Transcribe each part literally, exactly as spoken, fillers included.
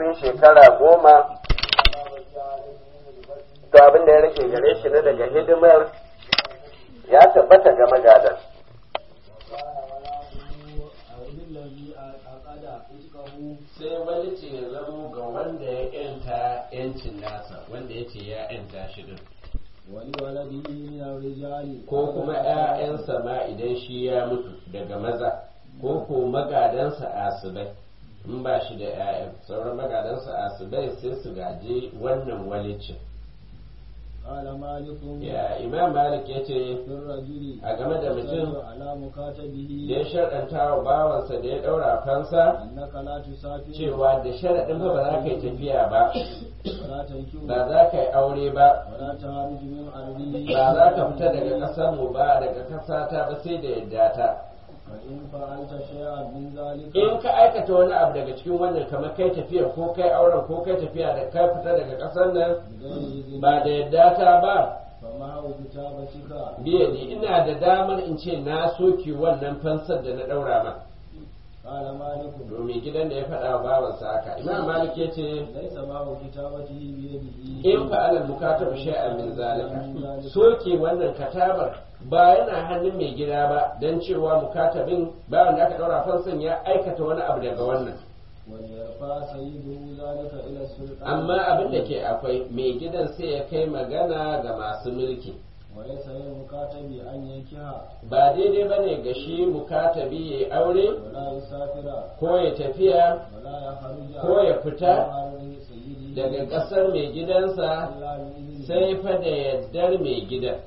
kafin shekara goma to abin da ya rage gare shi na daga hidimar ya tabbata ga magadan sai wani ce ya zamo ga wanda ya yanta yancin nasa wanda ya ce ya yanta shi din ko kuma ‘ya'yansa ma idan shi ya mutu daga maza ko ko magadansa asibai in ba shi da ‘ya'yan sauran magadansa asibai sai su gaje wannan walicin ya imam malik ya ce a game da mutum da ya sharɗanta wa bawansa da ya ɗaura kansa cewa da sharaɗin ba za ka yi tafiya ba ba za ka yi aure ba ba za ka fita daga ƙasar mu ba daga ƙasa ta ba sai da yadda ta in ka aikata wani abu daga cikin wannan kamar kai tafiya ko kai auren ko kai tafiya da ka fita daga ƙasar nan ba da yadda ta ba biya ne ina da damar in ce na soke wannan fansar da na ɗaura ma domin gidan da ya faɗa wa bawansa haka imam malik ya ce in fa'alar mukatab shay'an min zalika soke wannan katabar ba yana hannun mai gida ba don cewa mukatabin ba wanda aka ɗaura fansan ya aikata wani abu daga wannan amma abin da ke akwai mai gidan sai ya kai magana ga masu mulki ba daidai ba ne ga shi mukatabi ya yi aure ko ya tafiya ko ya fita daga ƙasar mai gidansa sai fa da yardar mai gidan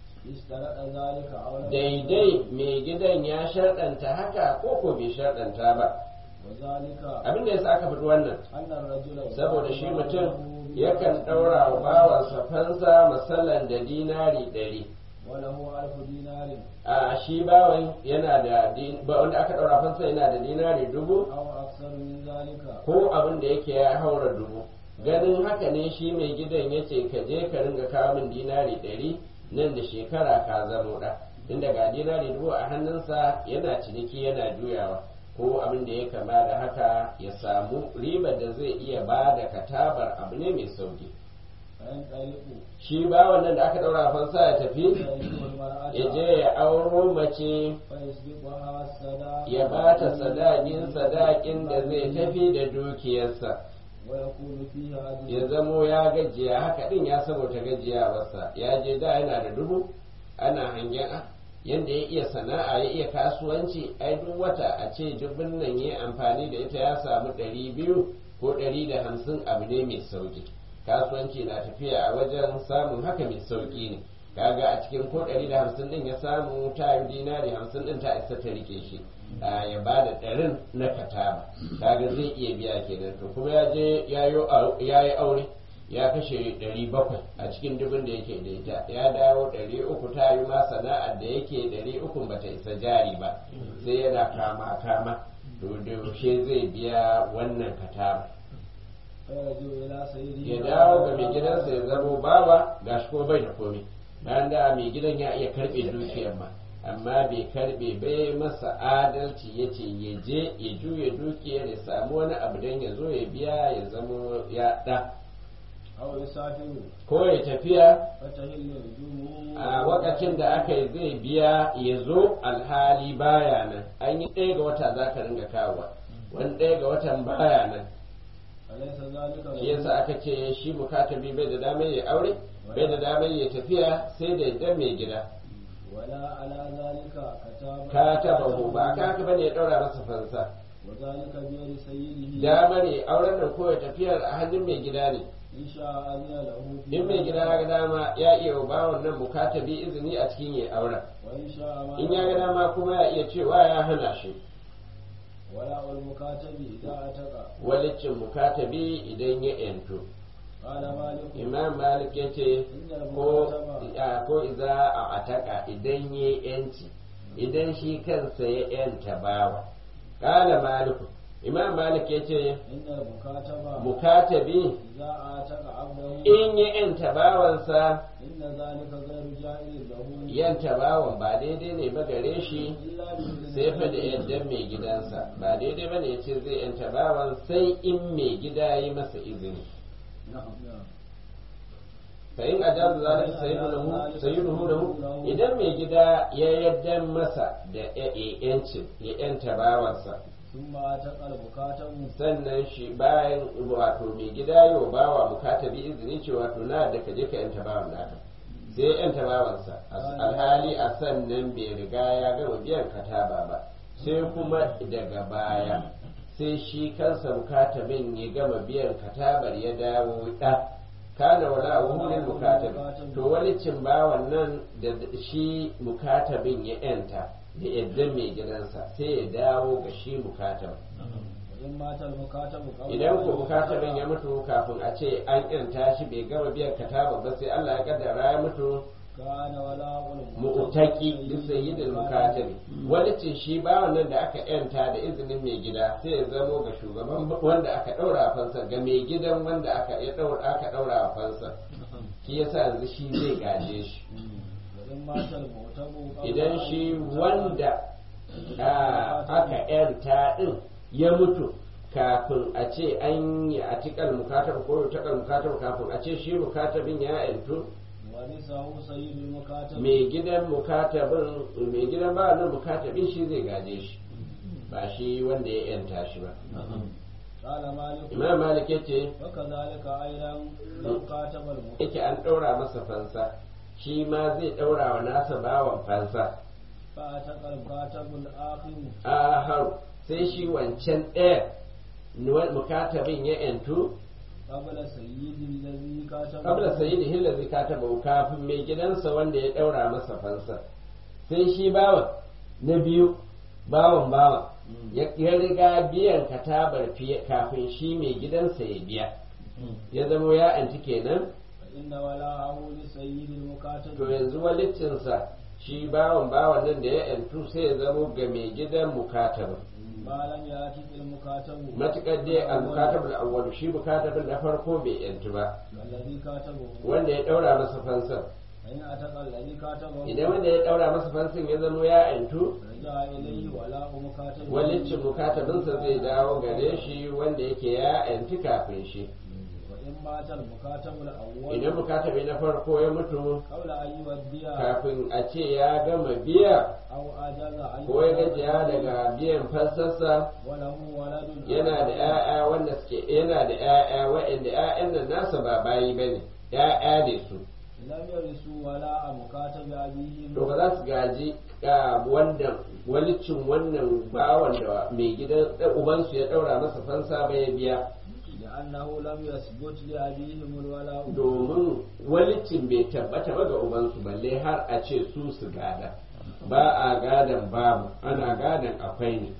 daidai mai gidan ya sharɗanta haka ko ko bai sharɗanta ba abin da ya sa aka faɗi wannan saboda shi mutum yakan ɗaura wa bawansa fansa masallan da dinari ɗari a shi bawan yana da wanda aka ɗaura fansa yana da dinari dubu ko abin da yake ya haura dubu ganin haka ne shi mai gidan ya ce ka je ka ringa kawo min dinari ɗari nan da shekara ka zamo ɗa inda ga dinari dubu a hannunsa yana ciniki yana juyawa ko abin da ya kama da haka ya samu ribar da zai iya ba da katabar abu ne mai sauki shi ba wannan da aka daura fansa ya tafi ya je ya auro mace ya ba ta sadakin sadakin da zai tafi da dukiyarsa ya zamo ya gajiya haka din ya saboda gajiyawarsa ya je da yana da dubu ana hangen yadda ya iya sana'a ya iya kasuwanci ai duk wata a ce dubin nan ya amfani da ita ya samu ɗari biyu ko ɗari da hamsin abu ne mai sauki kasuwanci na tafiya a wajen samun haka mai sauki ne kaga a cikin ko ɗari da hamsin din ya samu ta yi dinari hamsin din ta isa ta rike shi ya ba da ɗarin na kataba kaga zai iya biya kenan to kuma ya je ya yi aure ya kashe ɗari bakwai a cikin dubin da yake da ita ya dawo ɗari uku ta yi ma sana'ar da yake ɗari uku bata isa jari ba sai yana kama kama to da yaushe zai biya wannan kataba ya dawo ga mai gidansa ya zamo bawa ga shi ko bai da komai bayan da mai gidan ya iya karɓe dukiyar ma amma bai karɓe bai masa adalci ya ce ya je ya juya dukiyar ya samu wani abu don ya zo ya biya ya zamo ya ɗa ko ya tafiya a wakacin da aka yi zai biya ya zo alhali baya nan an yi ɗaya ga wata za ka ringa kawowa wani ɗaya ga watan baya nan shi yasa aka ce shi mukatabi bai da damar ya aure bai da damar ya tafiya sai da yadda mai gida ka taba ba ka haka bane ya ɗaura masa fansa damar ya auren nan ko ya tafiyar a hannun mai gida ne in mai gida ya ga dama ya iya ba wannan mukatabi izini a cikin ya auren in ya ga dama kuma ya iya cewa ya hana shi walicin mukatabi idan ya yanto imam malik ya ce ko iza a ataka idan ya yanci idan shi kansa ya yanta bawa kala maliku imam malik ya ce inna mukataba mukatabi idza ataka abdahu in ya yanta bawansa inna zalika ghayru ja'ilin lahu yanta bawan ba daidai ne ba gare shi illa bi sai fa da yadda mai gidansa ba daidai ba ne ya ce zai yanta bawan sai in mai gida yi masa izini fa in ajazu zalika sayyiduhu sayyiduhu lahu idan mai gida ya yadda masa da yancin ya yanta bawansa thumma ataka mukatabu sannan shi bayan wato mai gida yi wa bawa mukatabi izini ce wato na da ka je ka yanta bawan naka sai yanta bawansa alhali a sannan bai riga ya gama biyan kataba ba sai kuma daga baya sai shi kansa mukatabin ya gama biyan katabar ya dawo da kana wala wurin mukatabi to wani cin bawan nan da shi mukatabin ya yanta da yadda mai gidansa sai ya dawo ga shi mukatabin in matal mukatabu idan ko mukatabin ya mutu kafin a ce an yanta shi bai gama biyan kataba ba sai Allah ya kaddara ya mutu kana wala mu'taki li sayyidil mukatabi wani ce shi ba wannan da aka yanta da izinin mai gida sai ya zamo ga shugaban wanda aka daura a fansa ga mai gidan wanda aka ya daura aka daura a fansa shi yasa yanzu shi zai gaje shi in matal mutabu idan shi wanda aka yanta din ya mutu kafin a ce an yi a tikal mukatab ko takal mukatab kafin a ce shi mukatabin ya yantu warisahu sayyidul mukatabi mai gidan mukatabin mai gidan ba nan mukatabin shi zai gaje shi ba shi wanda ya yanta shi ba qala malik imam malik yace wa kadhalika ayran law kataba al yake an daura masa fansa shi ma zai daura wa nasa bawan fansa fa taqal katabul akhir ahar sai shi wancan ɗaya mukatabin ya yantu qabla sayyidil ladhi kataba kabla sayyidihi allazi kataba kafin mai gidansa wanda ya daura masa fansa sai shi bawan na biyu bawan bawan ya riga biyan katabar fiye kafin shi mai gidansa ya biya ya zamo ya anti kenan inna wala li sayyidil mukatabi to yanzu waliccinsa shi bawan bawan nan da ya yantu sai ya zamo ga mai gidan mukatabin malam ya ci fil mukatabu matukar dai al mukatabul awwal shi mukatabin na farko bai yantu ba alladhi katabu wanda ya daura masa fansan in ataka alladhi katabu idan wanda ya daura masa fansan ya zamo ya yantu raja ilayhi wala mukatabu walicin mukatabinsa zai dawo gare shi wanda yake ya yanti kafin shi wa in matal mukatabul awwal idan mukatabi na farko ya mutu qabla an yuwaddiya kafin a ce ya gama biya aw ajaza an ko ya gajiya daga biyan fansarsa wa lahu waladun yana da 'ya'ya wanda suke yana da 'ya'ya waɗanda 'ya'yan nan nasa ba bayi bane 'ya'ya ne su lam yarisu wala mukatabi abihi to ba za su gaji ga wannan walicin wannan bawan da mai gidan ubansu ya daura masa fansa ba ya biya لأنه لم يثبت لأبيهم الولاء domin walicin bai tabbata ba ga ubansu balle har a ce su su gada ba a gadan babu ana gadan akwai ne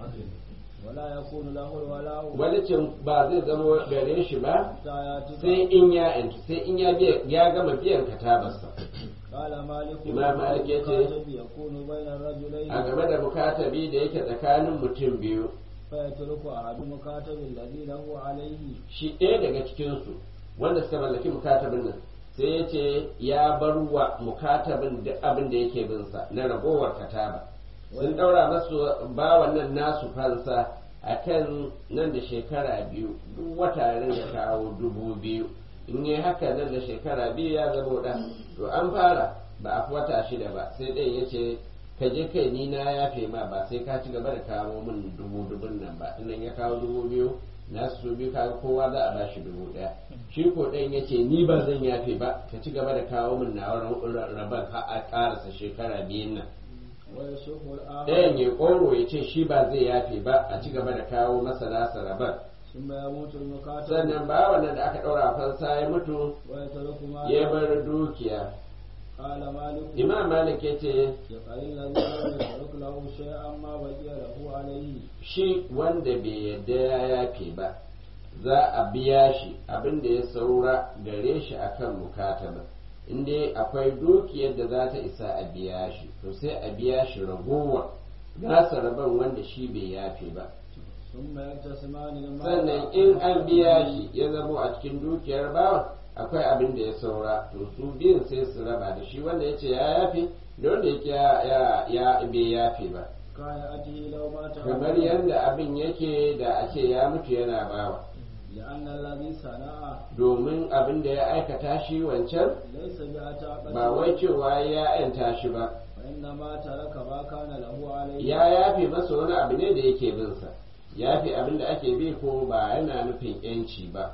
ولا يكون له الولاء walicin ba zai zama gare shi ba حتى يأتي sai in ya yanci sai in ya biya ya gama biyan katabarsa قال مالك Imam Malik yace, المكاتب يكون بين الرجلين a game da mukatabi da yake tsakanin mutum biyu فيترك أحد مكاتب الذي له عليه shi ɗaya daga cikinsu wanda suka mallaki mukatabin nan sai ya ce ya bar wa mukatabin da abin da yake binsa na ragowar kataba sun ɗaura masu bawan nan nasu fansa a kan nan da shekara biyu duk wata da kawo dubu biyu in yi haka nan da shekara biyu ya zama ɗan to an fara ba a fi wata shida ba sai ɗaya ya ce ka je kai ni na yafe ma ba sai ka ci gaba da kawo min dubu dubun nan ba nan ya kawo dubu biyu na su biyu kaga kowa za a bashi dubu ɗaya shi ko ɗayan ya ce ni ba zan yafe ba ka ci gaba da kawo min na raban har a ƙarasa shekara biyun nan ويشوف الآخر ɗayan ya ƙoro ya ce shi ba zai yafe ba a ci gaba da kawo masa nasa raban ثم يموت المكاتب sannan ba wannan da aka ɗaura fansa ya mutu ويترك ما ya bar dukiya قال مالك imam malik ya ce يقال الذي لم يترك له شيئا ما بقي له عليه shi wanda bai yadda ya yafe ba za a biya shi abin da ya saura gare shi akan mukataba inda akwai dukiyar da za ta isa a biya shi to sai a biya shi ragowa nasa rabon wanda shi bai yafe ba ثم يقتسمان المال sannan in an biya shi ya zamo a cikin dukiyar bawan akwai abin da ya saura to su biyun sai su raba da shi wanda ya ce ya yafe da wanda yake ya ya bai yafe ba كهيئته لو مات kamar yadda abin yake da a ce ya mutu yana bawa لأن الذي صنع domin abin da ya aikata shi wancan ليس بعتاقة ba wai cewa ya yanta shi ba وإنما ترك ما كان له عليه ya yafe masa wani abu ne da yake bin sa yafe abin da ake bi ko ba yana nufin yanci ba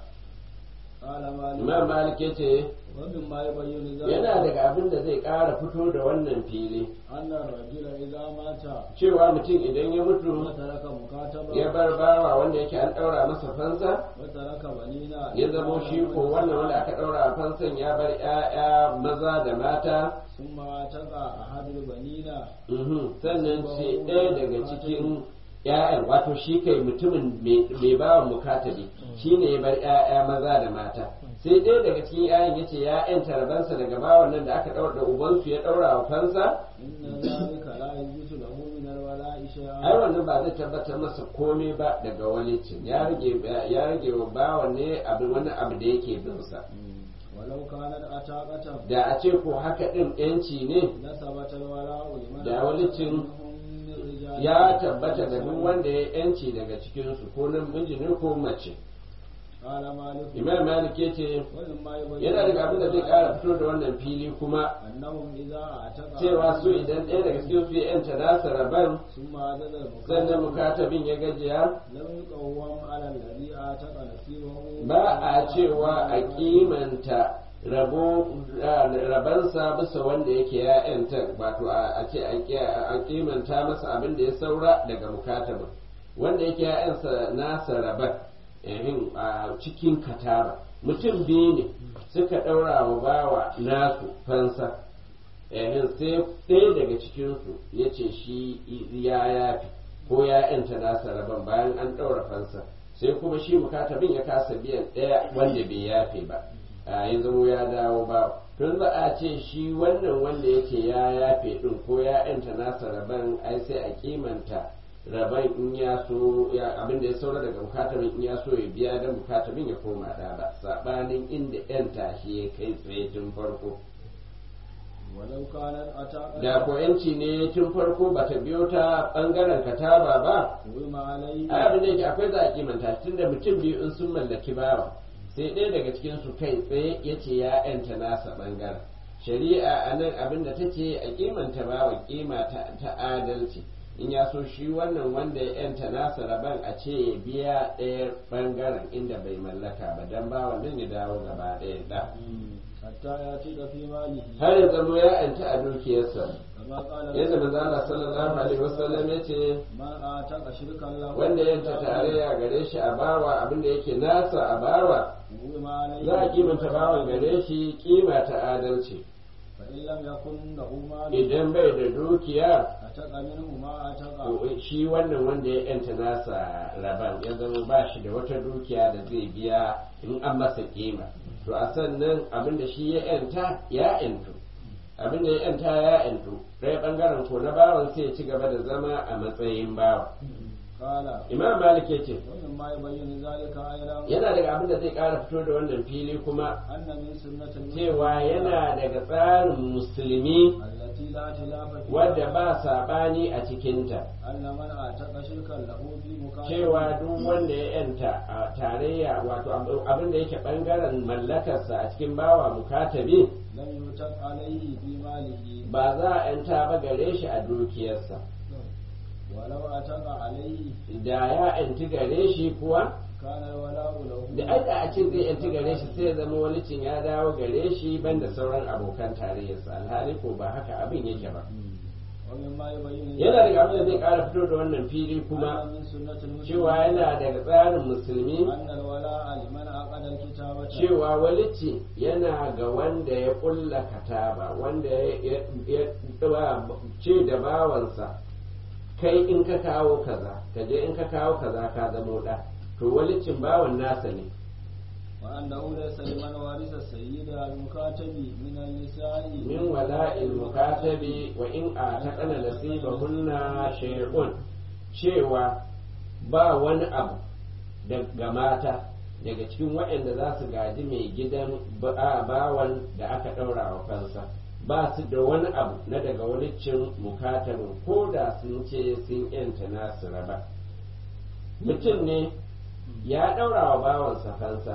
قال مالك imam malik yace ومما يبين ذلك yana daga abin da zai ƙara fito da wannan fili أن الرجل إذا مات cewa mutum idan ya mutu وترك مكاتبة ya bar bawa wanda yake an ɗaura masa fansa وترك بنينا ya zamo shi ko wannan wanda aka ɗaura fansan ya bar 'ya'ya maza da mata ثم اعتق أحد البنين mhm, sannan sai ɗaya daga cikin 'ya'yan wato shi kai mutumin mai bawa mukatabi shi ne ya bar 'ya'ya maza da mata sai ɗaya daga cikin 'ya'yan ya ce ya 'yanta rabansa daga bawan nan da aka ɗaura da ubansu ya ɗaura wa fansa إن ذلك لا يجوز له من الولاء ai شيئا wannan ba zai tabbatar masa komai ba daga walicin ya rage ya rage wa bawan ne abin wani abu da yake bin sa ولو كانت عتاقة da a ce ko haka din yanci ne نسبت الولاء لمن da walicin منهم من الرجال ya tabbata da duk wanda ya yanci daga cikin su ko namiji ne ko mace قال مالك imam malik yace ولما يبين yana daga abin da zai kara fito da wannan fili kuma أنهم إذا اعتق cewa su idan ɗaya daga cikin su ya yanta nasa raban ثم عدد sannan المكاتب mukatabin ya gajiya لم يقوم على الذي اعتق نصيبه ba a cewa a kimanta rabo rabansa bisa wanda yake ya yanta wato a ce a kimanta masa abin da ya saura daga mukatabin wanda yake ya yansa nasa raban ehin a cikin kataba mutum biyu ne suka ɗaura wa bawa nasu fansa ehin sai ɗaya daga cikinsu ya ce shi ya yafi ko ya yanta nasa raban bayan an ɗaura fansa sai kuma shi mukatabin ya kasa biyan ɗaya wanda bai yafe ba a ya zamo ya dawo ba tun za a ce shi wannan wanda yake ya yafe ɗin ko ya yanta nasa raban ai sai a kimanta raban in ya so abin da ya saura daga mukatabin in ya so ya biya dan mukatabin ya koma da ba sabanin inda yanta shi ya kai tsaye tun farko ولو كانت عتاقة da ko yanci ne tun farko bata biyo ta bangaren kataba ba قوم عليه ai abin da yake akwai za a kimanta tun da mutum biyu in sun mallaki bawa sai ɗaya daga cikin su kai tsaye ya ce ya yanta nasa bangaren shari'a a nan abin da ta ce a kimanta bawa kima ta adalci in ya so shi wannan wanda ya yanta nasa raban a ce ya biya ɗaya bangaren inda bai mallaka ba dan bawan nan ya dawo gaba ɗaya da حتى يأتي في ماله har ya zamo ya yanta a dukiyarsa كما قال yadda manzo Allah sallallahu alaihi wasallam ya ce من اعتق شركا له wanda yanta tarayya gare shi a bawa abinda yake nasa a bawa قوم عليه za a kimanta bawan gare shi kima ta adalci فإن لم يكن له مال idan bai da dukiya اعتق منه ما اعتق to shi wannan wanda ya yanta nasa raban ya zama ba shi da wata dukiya da zai biya in an masa kima to a sannan abinda shi ya yanta ya yantu abinda ya yanta ya yantu ɗaya ɓangaren ko na bawan sai ya ci gaba da zama a matsayin bawa قال imam malik ya ce ومما يبين ذلك أيضا yana daga abin da zai ƙara fito da wannan fili kuma أن من سنة cewa yana daga tsarin musulmi التي لا خلاف فيها wadda ba saɓani a cikinta أن من اعتق شركا له في مكاتبة cewa duk wanda ya yanta a tarayya wato abin da yake ɓangaren mallakarsa a cikin bawa mukatabi لم يعتق عليه في ماله ba za a yanta ba gare shi a dukiyarsa ولو اعتق عليه da ya yanti gare shi kuwa كان الولاء له da aika a ce zai yanti gare shi sai ya zama walicin ya dawo gare shi banda sauran abokan tarayyarsa alhali ko ba haka abin yake ba ومما يبين yana daga abin da zai kara fito da wannan fili kuma أن من سنة المسلمين cewa yana daga tsarin musulmi أن الولاء لمن عقد الكتابة cewa walici yana ga wanda ya kulla kataba wanda ya ce da bawansa kai in ka kawo kaza ka je in ka kawo kaza ka zamo da to walicin bawan nasa ne وأنه ليس لمن ورث السيد المكاتب من النساء min wala'il mukatabi wa in ataqana nasibahunna shay'un cewa ba wani abu daga mata daga cikin waɗanda za su gaji mai gidan bawan da aka ɗaura wa fansa ba su da wani abu na daga wani cin mukatarin ko da sun ce sun yanta nasu raba. Mutum ne ya ɗaura wa bawansa fansa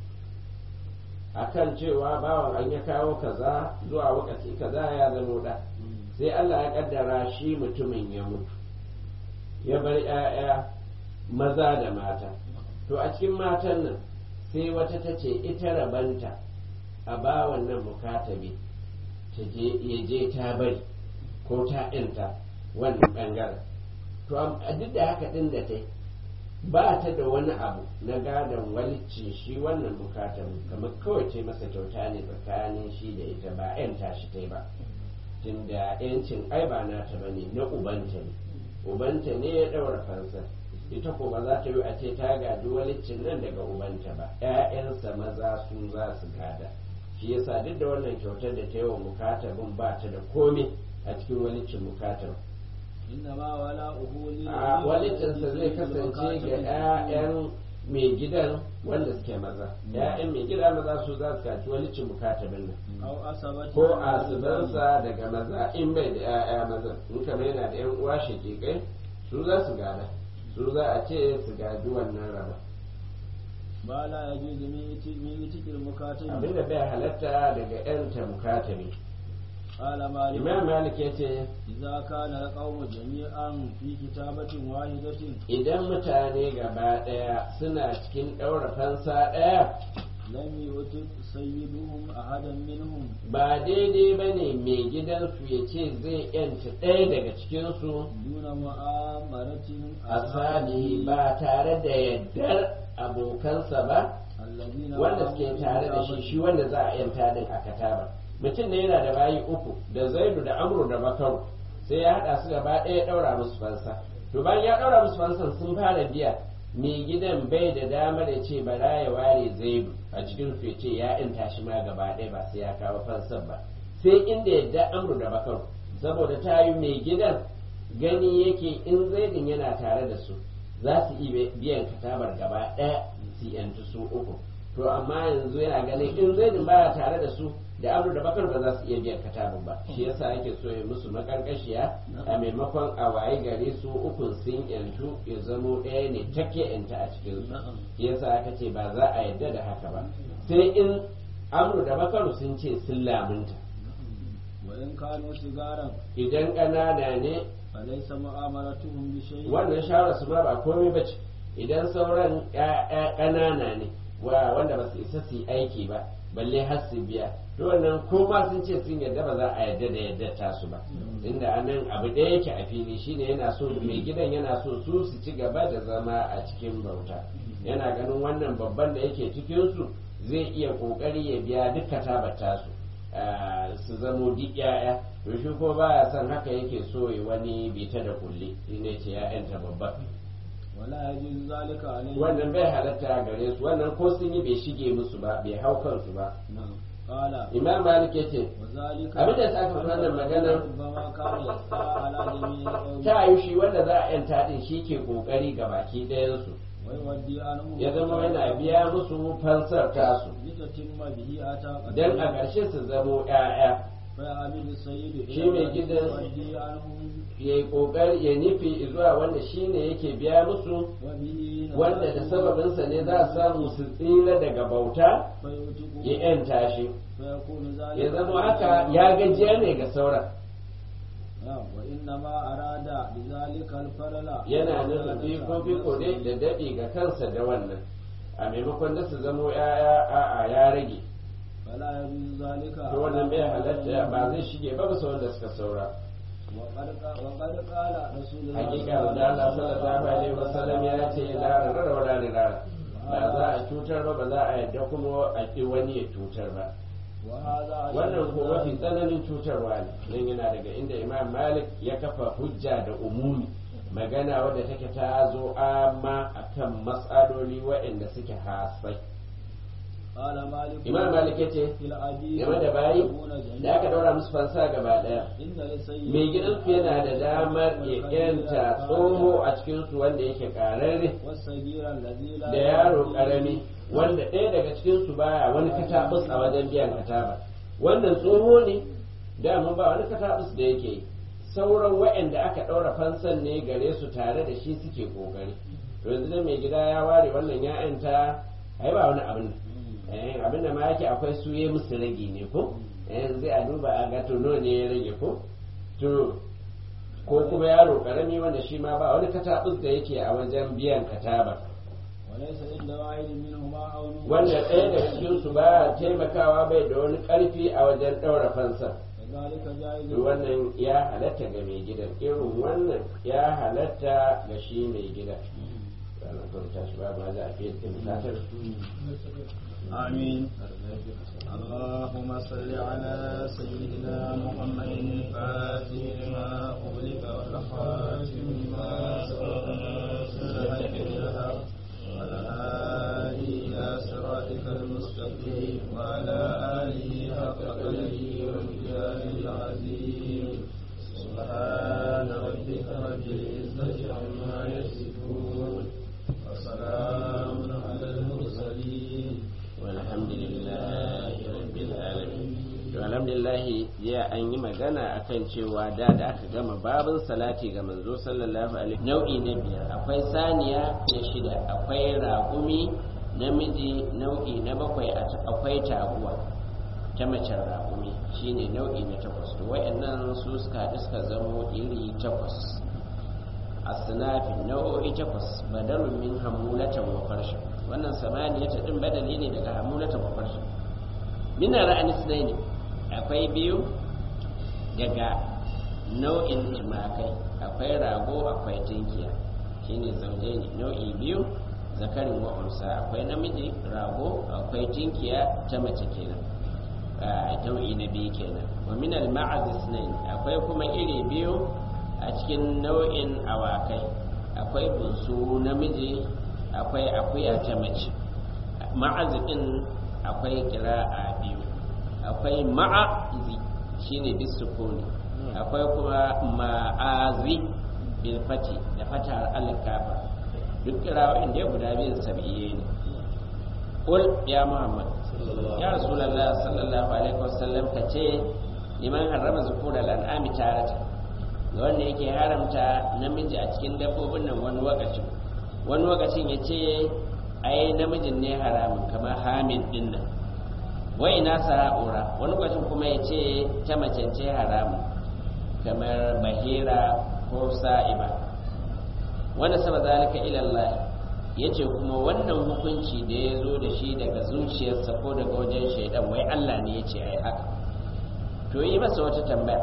akan cewa bawan an ya kawo kaza zuwa wakati kaza ya zamo da, sai Allah ya kaddara shi mutumin ya mutu ya bar 'ya'ya maza da mata. To a cikin matan nan sai wata ta ce ita rabanta a bawan nan mukatabi ta je ya je ta bari ko ta yanta wannan bangaren. To a duk da haka din da ta yi ba ta da wani abu na gadon walicin shi wannan mukatabi, kamar kawai ce masa kyauta ne tsakanin shi da ita, ba yanta shi ta yi ba, tunda yancin ai ba nata ba ne, na ubanta ne. Ubanta ne ya ɗaura fansa, ita ko ba za ta yi a ce ta gadi walicin nan daga ubanta ba, ‘ya'yansa maza su za su gada. Shi yasa duk da wannan kyautar da ta yi wa mukatabin ba ta da komai a cikin walicin mukatabin. A walicinsa zai kasance ga ‘ya'yan mai gidan wanda suke maza, ‘ya'yan mai gida maza su za su kaci walicin mukatabin nan, ko asibansa daga maza in bai da ‘ya'ya maza, in kama yana da ‘yan uwa shakikai su za su gada, su za a ce su gaji wannan raba. ba la ya juzu min cikin mukatabi abinda bai halatta daga ‘yanta mukatabi. Imam Malik ya ce, idza kana alqawmu jami'an fi kitabatin wahidatin, idan mutane gaba daya suna cikin daura fansa daya, lam yuti sayyiduhum ahadan minhum, ba daidai bane mai gidansu ya ce zai yanta ɗaya daga cikin su duna mu'amaratin asalihi ba tare da yaddar abokansa ba wanda suke tare da shi shi wanda za a yanta din a kataba. Mutum ne yana da bayi uku da Zaidu da Amru da Bakaru, sai ya haɗa su gaba ɗaya ɗaura musu fansa. To bayan ya ɗaura musu fansan sun fara biya, mai gidan bai da damar ya ce bara ya ware Zaidu a cikin su ya ce ya inta shi ma gaba ɗaya ba sai ya kawo fansan ba, sai inda yadda Amru da Bakaru, saboda ta yi mai gidan gani yake in Zaidun yana tare da su za su iya biyan katabar gaba ɗaya su yantu su uku. To amma yanzu yana ganin in Zaidun baya tare da su da Amru da Bakar ba za su iya biyan katabin ba, shi yasa yake so ya musu makarkashiya a maimakon a waye gare su ukun sun yantu ya zamo ɗaya ne take yanta a cikin su. Shi yasa aka ce ba za a yarda da haka ba sai in Amru da Bakar sun ce sun lamunta. wa in kanu sigaran, idan ƙanana ne falaysa mu'amaratuhum bi shay'in, wannan shawara su ma ba komai bace. Idan sauran ƴaƴa ƙanana ne wanda ba su isa su yi aiki ba balle har su biya, to wannan ko ma sun ce sun yarda ba za a yarda da yarda tasu ba, inda anan abu ɗaya yake a fili shine yana so mai gidan yana so su su ci gaba da zama a cikin bauta, yana ganin wannan babban da yake cikin su zai iya kokari ya biya duk katabar tasu su zamo duk yaya, to shi ko baya son haka yake so ya wani bita da kulle shine ce ya'yanta babban. wala yajuzu zalika alayhi, wannan bai halatta gare su, wannan ko sun yi bai shige musu ba bai hau kansu ba. qala Imam Malik yace wazalika abin da ta aka wannan maganar bama kana yasa ala jami'i, ta yi shi wanda za a yanta din shi ke kokari ga baki ɗayan su wai waddi anhu, ya zama yana biya musu fansar tasu litatimma bihi ata dan a ƙarshe su zamo ƴaƴa. fa amilu sayyidu Shi mai gidan waddi anhu ya yi kokari ya nufi zuwa wanda shi ne yake biya musu, wa bihi wanda da sababinsa ne za a samu su tsira daga bauta fa yutiqu ya yanta shi, fa yakunu zalika, ya zama haka ya gajiya ne ga sauran. wa inna ma arada bizalika alfarala, Yana nufin fiko fiko ne da daɗi ga kansa da wannan, a maimakon da su zamo ya'ya a'a ya rage, fala yajuzu zalika, to wannan bai halatta ba zai shige ba bisa wanda suka saura. وقد قال رسول الله Hakika da Allah sallallahu alaihi wasallam ya ce la rarra wala rarra, ba za a cutar ba ba za a yadda kuma a ki wani ya cutar ba. Wannan ko mafi tsananin cutarwa ne, nan yana daga inda Imam Malik ya kafa hujja da umumi, magana wadda take ta zo amma akan matsaloli waɗanda suke hasai. imam malik yace game da bayi da aka daura musu fansa gaba daya mai gidan su yana da damar ya yanta tsoho a cikin su wanda yake kararre da yaro karami wanda ɗaya daga cikin su baya wani katabus a wajen biyan kataba wannan tsoho ne dama ba wani katabus da yake yi sauran waɗanda aka ɗaura fansan ne gare su tare da shi suke ƙoƙari to yanzu da mai gida ya ware wannan ya'yanta ai ba wani abin eh abin da ma yake akwai su yi musu rage ne ko eh zai a duba a ga tono ne ya rage ko to ko kuma yaro karami wanda shi ma ba wani katabus da yake a wajen biyan kataba wanda ɗaya daga cikin su ba taimakawa bai da wani ƙarfi a wajen ɗaura fansa wannan ya halatta ga mai gidan irin wannan ya halatta ga shi mai gida آمين اللهم صل على سيدنا محمد الفاتح لما أغلق والخاتم لما سبق ناصر الحق والهادي إلى صراطك المستقيم وعلى آله حق قدره ومقداره العظيم سبحان ربك رب العزة عما يصفون وسلام على المرسلين والحمد لله رب العالمين to alhamdulillah ya an yi magana akan cewa da da aka gama babin salati ga manzo sallallahu alaihi nau'i na biyar akwai saniya na shida akwai raƙumi namiji nau'i na bakwai akwai taguwa ta macen raƙumi shine nau'i na takwas to wayannan su suka haɗu suka zamo iri takwas asnafi nau'o'i takwas badalun min hamulatan wa farshin wannan samaniyata din badali ne daga hamulatan wa farshin min ra'ani sunaini akwai biyu daga nau'in tumakai akwai rago akwai tinkiya shine zauje ne nau'i biyu zakarin wa unsa akwai namiji rago akwai tinkiya ta mace kenan nau'i na biyu kenan wa min al-ma'az sunaini akwai kuma iri biyu a cikin nau'in awakai akwai bunsu namiji akwai akuya ta mace ma'azin akwai kira'a biyu akwai ma'azi shine bisukuni akwai kuma ma'azi bil fati da fatar al-kafa duk kira'o'in da guda biyun sab'iyye ne qul ya muhammad ya rasulullah sallallahu alaihi wasallam kace liman harrama zukural an'ami tarata ga wanda yake haramta namiji a cikin dabbobin nan wani wakacin wani wakacin ya ce ai namijin ne haramun kamar hamid din nan wai ina sa'ura wani wakacin kuma ya ce ta macen ce haramun kamar bahira ko sa'iba wanda sama zalika ilallah ya ce kuma wannan hukunci da ya zo da shi daga zuciyarsa ko daga wajen shaidan wai Allah ne ya ce ai haka to yi masa wata tambaya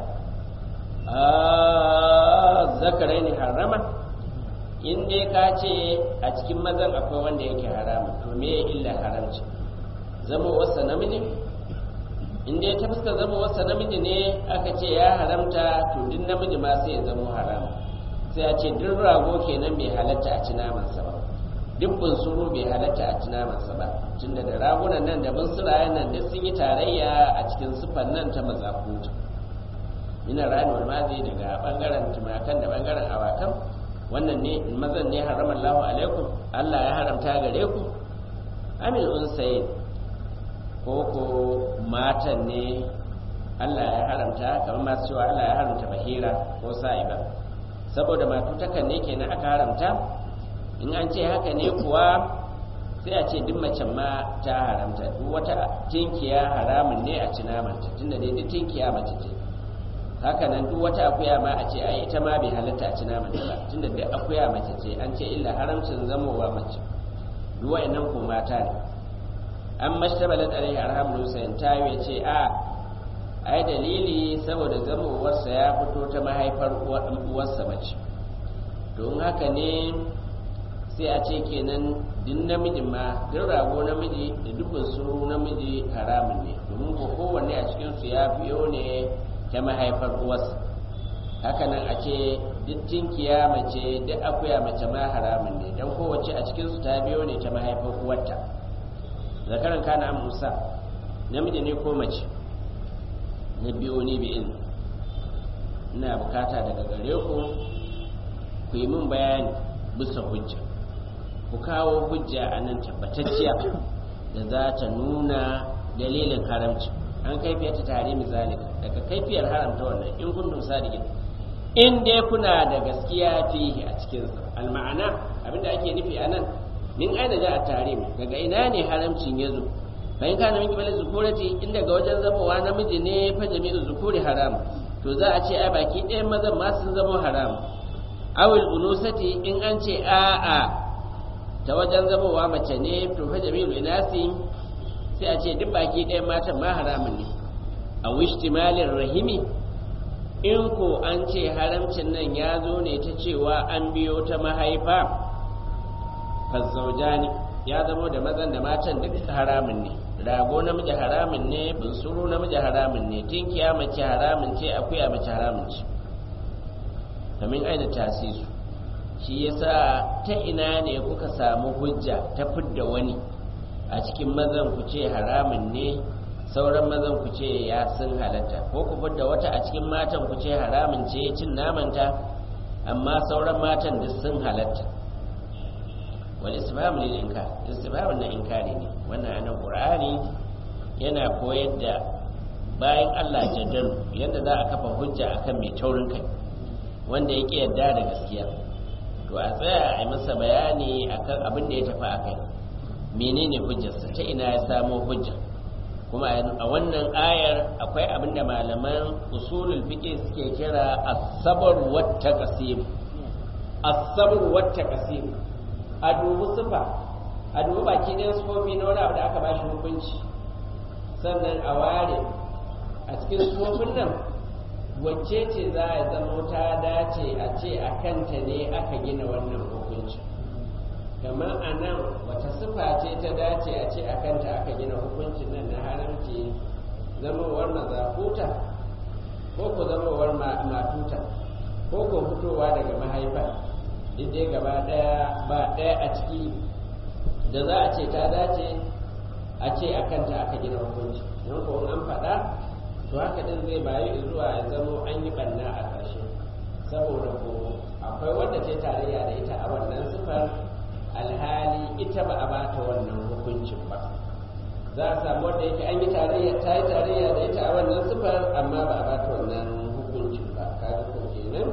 zakarai ne harama in dai ka ce a cikin mazan akwai wanda yake haramu to me ya illa haramci zama wasa namiji in dai ta fuska zama wasa namiji ne aka ce ya haramta to duk namiji ma sai ya zama haramu sai a ce duk rago kenan bai halatta a ci namansa ba duk bunsuru bai halatta a ci namansa ba tunda da ragunan nan da bunsurayen nan duk sun yi tarayya a cikin sufan nan ta mazakuta ina ranuwar mazi daga bangaren tumakan da bangaren awakan wannan ne mazan ne haram Allahu alaikum Allah ya haramta gare ku amil unsayin ko ko matan ne Allah ya haramta kamar masu cewa Allah ya haramta bahira ko sa'iba saboda matutakan ne kenan aka haramta in an ce haka ne kuwa sai a ce duk macen ma ta haramta duk wata tinkiya haramun ne a ci namanta tunda dai duk tinkiya mace ce haka nan duk wata akuya ma a ce ai ita ma bai halatta a ci naman ta ba tunda duk akuya mace ce an ce illa haramcin zamowa mace duk wa'annan ko mata ne an mashtabalat alaihi arhamul husayn ta yi ce a ai dalili saboda zamowarsa ya fito ta mahaifar uwarsa mace don haka ne sai a ce kenan duk namiji ma duk rago namiji da dukkan su namiji haramun ne domin ko kowanne a cikin su ya biyo ne ta mahaifar uwarsa hakanan a ce duk tinkiya mace duk akuya mace ma haramun ne don kowace a cikinsu ta biyo ne ta mahaifar uwarta zakaran kana musa namiji ne ko mace na biyo ne bi'in ina bukata daga gare ku ku yi min bayani bisa hujja ku kawo hujja a nan tabbatacciya da za ta nuna dalilin haramci an kaifiyar ta tare misali daga kaifiyar haramta wannan in kuntum sadiqin in dai kuna da gaskiya fihi a cikin sa alma'ana abinda ake nufi anan min aina ja a tare daga ina ne haramcin yazo fa in kana min kibal zukurati in daga wajen zamowa namiji ne fa jami'u zukuri haram to za a ce ai baki ɗayan mazan ma sun zama haram awil unusati in an ce a'a ta wajen zamowa mace ne to fa jami'u inasi sai a ce duk baki ɗayan matan ma haramun ne a wishtimalin rahimi in ko an ce haramcin nan ya zo ne ta cewa an biyo ta mahaifa fazzaujani ya zamo da mazan da matan duk haramun ne rago namiji haramun ne bunsuru namiji haramun ne tinkiya mace haramun ce akuya mace haramun ce kamin aina tasisu shi yasa ta ina ne kuka samu hujja ta fidda wani a cikin mazan ku ce haramun ne sauran mazan ku ce ya sun halatta ko ku fidda wata a cikin matan ku ce haramun ce cin namanta amma sauran matan duk sun halatta wal isbaham lil inkar isbaham na inkari ne wannan anan qur'ani yana koyar da bayan Allah jaddalu yadda za a kafa hujja akan mai taurin kai wanda yake yarda da gaskiya to a tsaya a yi masa bayani akan abin da ya tafi akai menene hujjarsa ta ina ya samo hujja kuma a wannan ayar akwai abin da malaman usulul fiqh suke kira as-sabr wat taqsim as-sabr wat taqsim a dubi sifa a dubi baki ɗayan sufofi na wani abu da aka bashi hukunci sannan a ware a cikin sufofin nan wacce ce za a zama ta dace a ce a kanta ne aka gina wannan hukunci kamar a nan wata sifa ce ta dace a ce a kanta aka gina hukuncin nan na haramci zamowar mazakuta ko ko zamowar matuta ko ko fitowa daga mahaifa duk dai gaba daya ba daya a ciki da za a ce ta dace a ce a kanta aka gina hukunci don ko an faɗa to haka din zai bayi zuwa ya zamo an yi banna a ƙarshe saboda ko akwai wanda ce tarayya da ita a wannan sifar alhali ita ba a bata wannan hukuncin ba za a samu wanda yake an yi tarayya ta yi tarayya da ita a wannan sifar amma ba a bata wannan hukuncin ba kaga ko kenan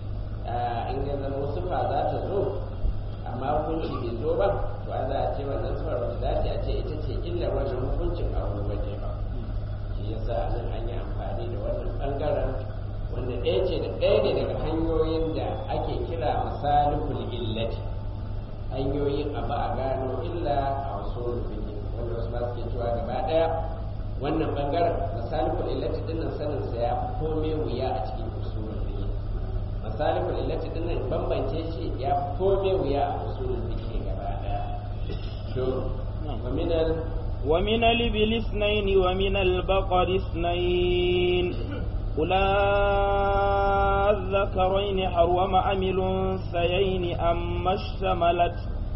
in ya zama sifa za ta zo amma hukunci bai zo ba to a za a ce wannan sifar wata dace a ce ita ce illar wannan hukuncin a wani waje ba shi yasa nan an yi amfani da wannan bangaren wanda ɗaya ce da ɗaya ne daga hanyoyin da ake kira masalihul illati hanyoyin abu a gano illa a wasu rubutu wanda wasu masu ke cewa gaba ɗaya wannan bangaren masalihul illati dinnan sanin sa ya fi kome wuya a cikin usulul fiqh masalihul illati dinnan bambance shi ya fi kome wuya a usulul fiqh gaba ɗaya to wa minal ومن الإبل اثنين ومن البقر اثنين قل الذكرين حرم أم الأنثيين أما اشتملت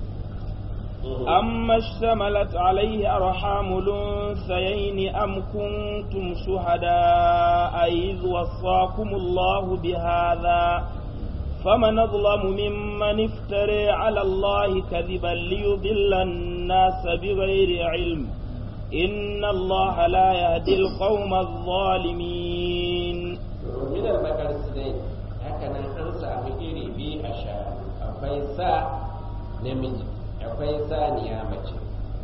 أما اشتملت عليه أرحام الأنثيين أم كنتم شهداء إذ وصاكم الله بهذا فمن أظلم ممن افترى على الله كذبا ليضل الناس بغير علم إن الله لا يهدي القوم الظالمين من البقر السنين هكذا أنسى مجري بي أشار أفيسا نمجي أفيسا نيامتي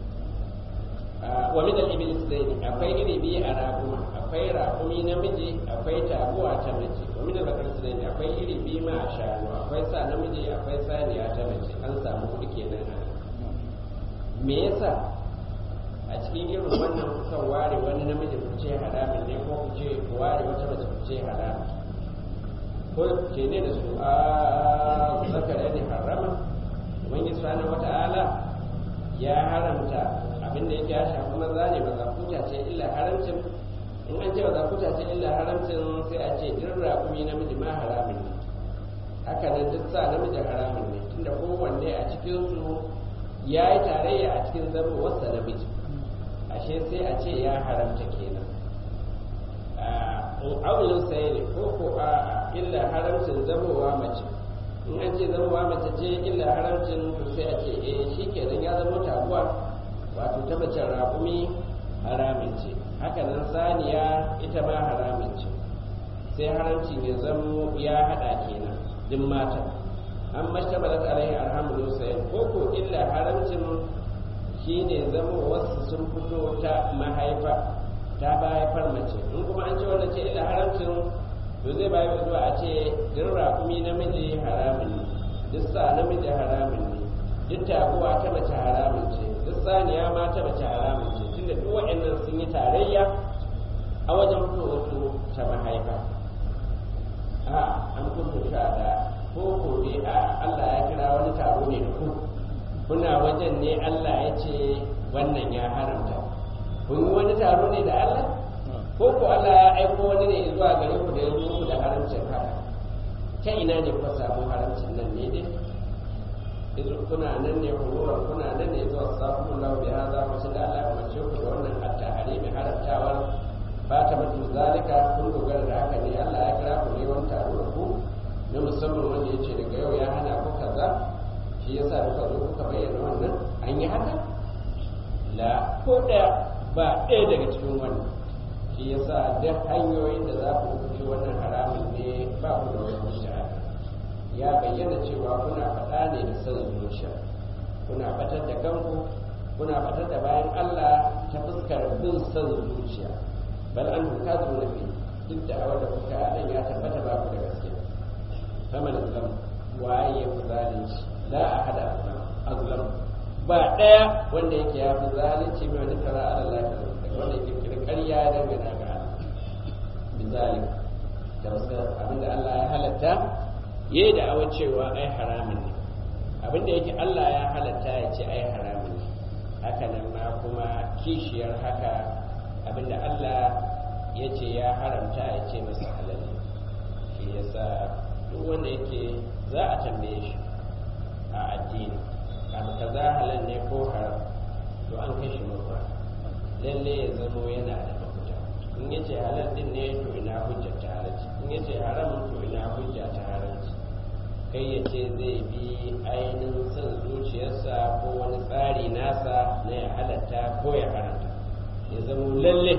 ومن الإبل السنين أفيري بي أراكم أفير أقومي نمجي أفير تابوة تمجي ومن البقر السنين أفير بي ما أشار أفيسا نمجي أفيسا نيامتي أنسى مجري نانا me yasa a cikin irin wannan kusan ware wani namiji ku ce haramin ne ko ku ce ku ware wata mace ku ce haramin ko ce ne da su a zakara ne harama wani subhanahu wata'ala ya haramta abinda yake ya shafi maza ne ba zakuta ce illa haramcin in an ce ba zakuta ce illa haramcin sai a ce duk raƙumi namiji ma haramin ne haka nan duk sa namiji haramin ne tunda kowanne a cikin su ya yi tarayya a cikin zama wasa namiji ƙarshe sai a ce ya haramta kenan aulin sai ne ko ko a illa haramcin zamowa mace in an ce zamowa mace ce illa haramcin to sai a ce eh shi kenan ya zama taguwa wato ta mace raƙumi haramin ce haka nan saniya ita ma haramin ce sai haramcin ya zamo ya haɗa kenan din mata an mashtabalat alaihi arhamul sayyid ko ko illa haramcin shine zama wasu sun fito ta mahaifa ta mahaifar mace in kuma an ce wannan ce illa haramcin to zai bayi zuwa a ce duk raƙumi namiji haramin ne duk sa namiji haramin ne duk taguwa ta mace haramin ce duk saniya ma ta mace haramin ce tunda duk waɗannan sun yi tarayya a wajen fito ta mahaifa a an kuntu sha da ko ko dai a Allah ya kira wani taro ne da ku kuna wajen ne Allah ya ce wannan ya haramta kun yi wani taro ne da Allah ko ko Allah ya aiko wani ne zuwa gare ku da ya zo ku da haramcin haka ta ina ne kuka samu haramcin nan ne dai idan kuna nan ne hururar kuna nan ne zuwa sabon lahu bi hada wa da Allah ya mace ku da wannan hatta harimi haramtawar ba ta mutu zalika kun dogara da haka ne Allah ya kira ku ne wani taro da ku na musamman wanda ya ce daga yau ya hana ku kaza shi yasa kuka zo kuka bayyana wannan an yi haka la ko ɗaya ba ɗaya daga cikin wannan shi yasa duk hanyoyin da za ku fi wannan haramun ne ba ku da wani shari'a ya bayyana cewa kuna faɗa ne da son zuciya kuna batar da kanku kuna batar da bayan Allah ta fuskar bin son zuciya bal an tuka zuwa fi duk da awar da kuka nan ya tabbata ba ku da gaskiya faman azlam waye ya fi zalunci la ahada azlam ba daya wanda yake ya fi zalunci mai wani tara ala lafiya wanda yake kira ƙarya dangana ga bizalik da wasu abinda Allah ya halatta yayi da awa cewa ai haramun ne abinda yake Allah ya halatta ya ce ai haramun ne haka nan ma kuma kishiyar haka abinda Allah ya ce ya haramta ya ce masa halal ne shi yasa duk wanda yake za a tambaye shi a addini abu kaza halal ne ko haram to an kai shi makwa lalle ya zamo yana da mafita in yace halal din ne to ina hujja ta halalci in yace haram to ina hujja ta haramci kai yace zai bi ainihin son zuciyarsa ko wani tsari nasa na ya halatta ko ya haramta ya zamo lalle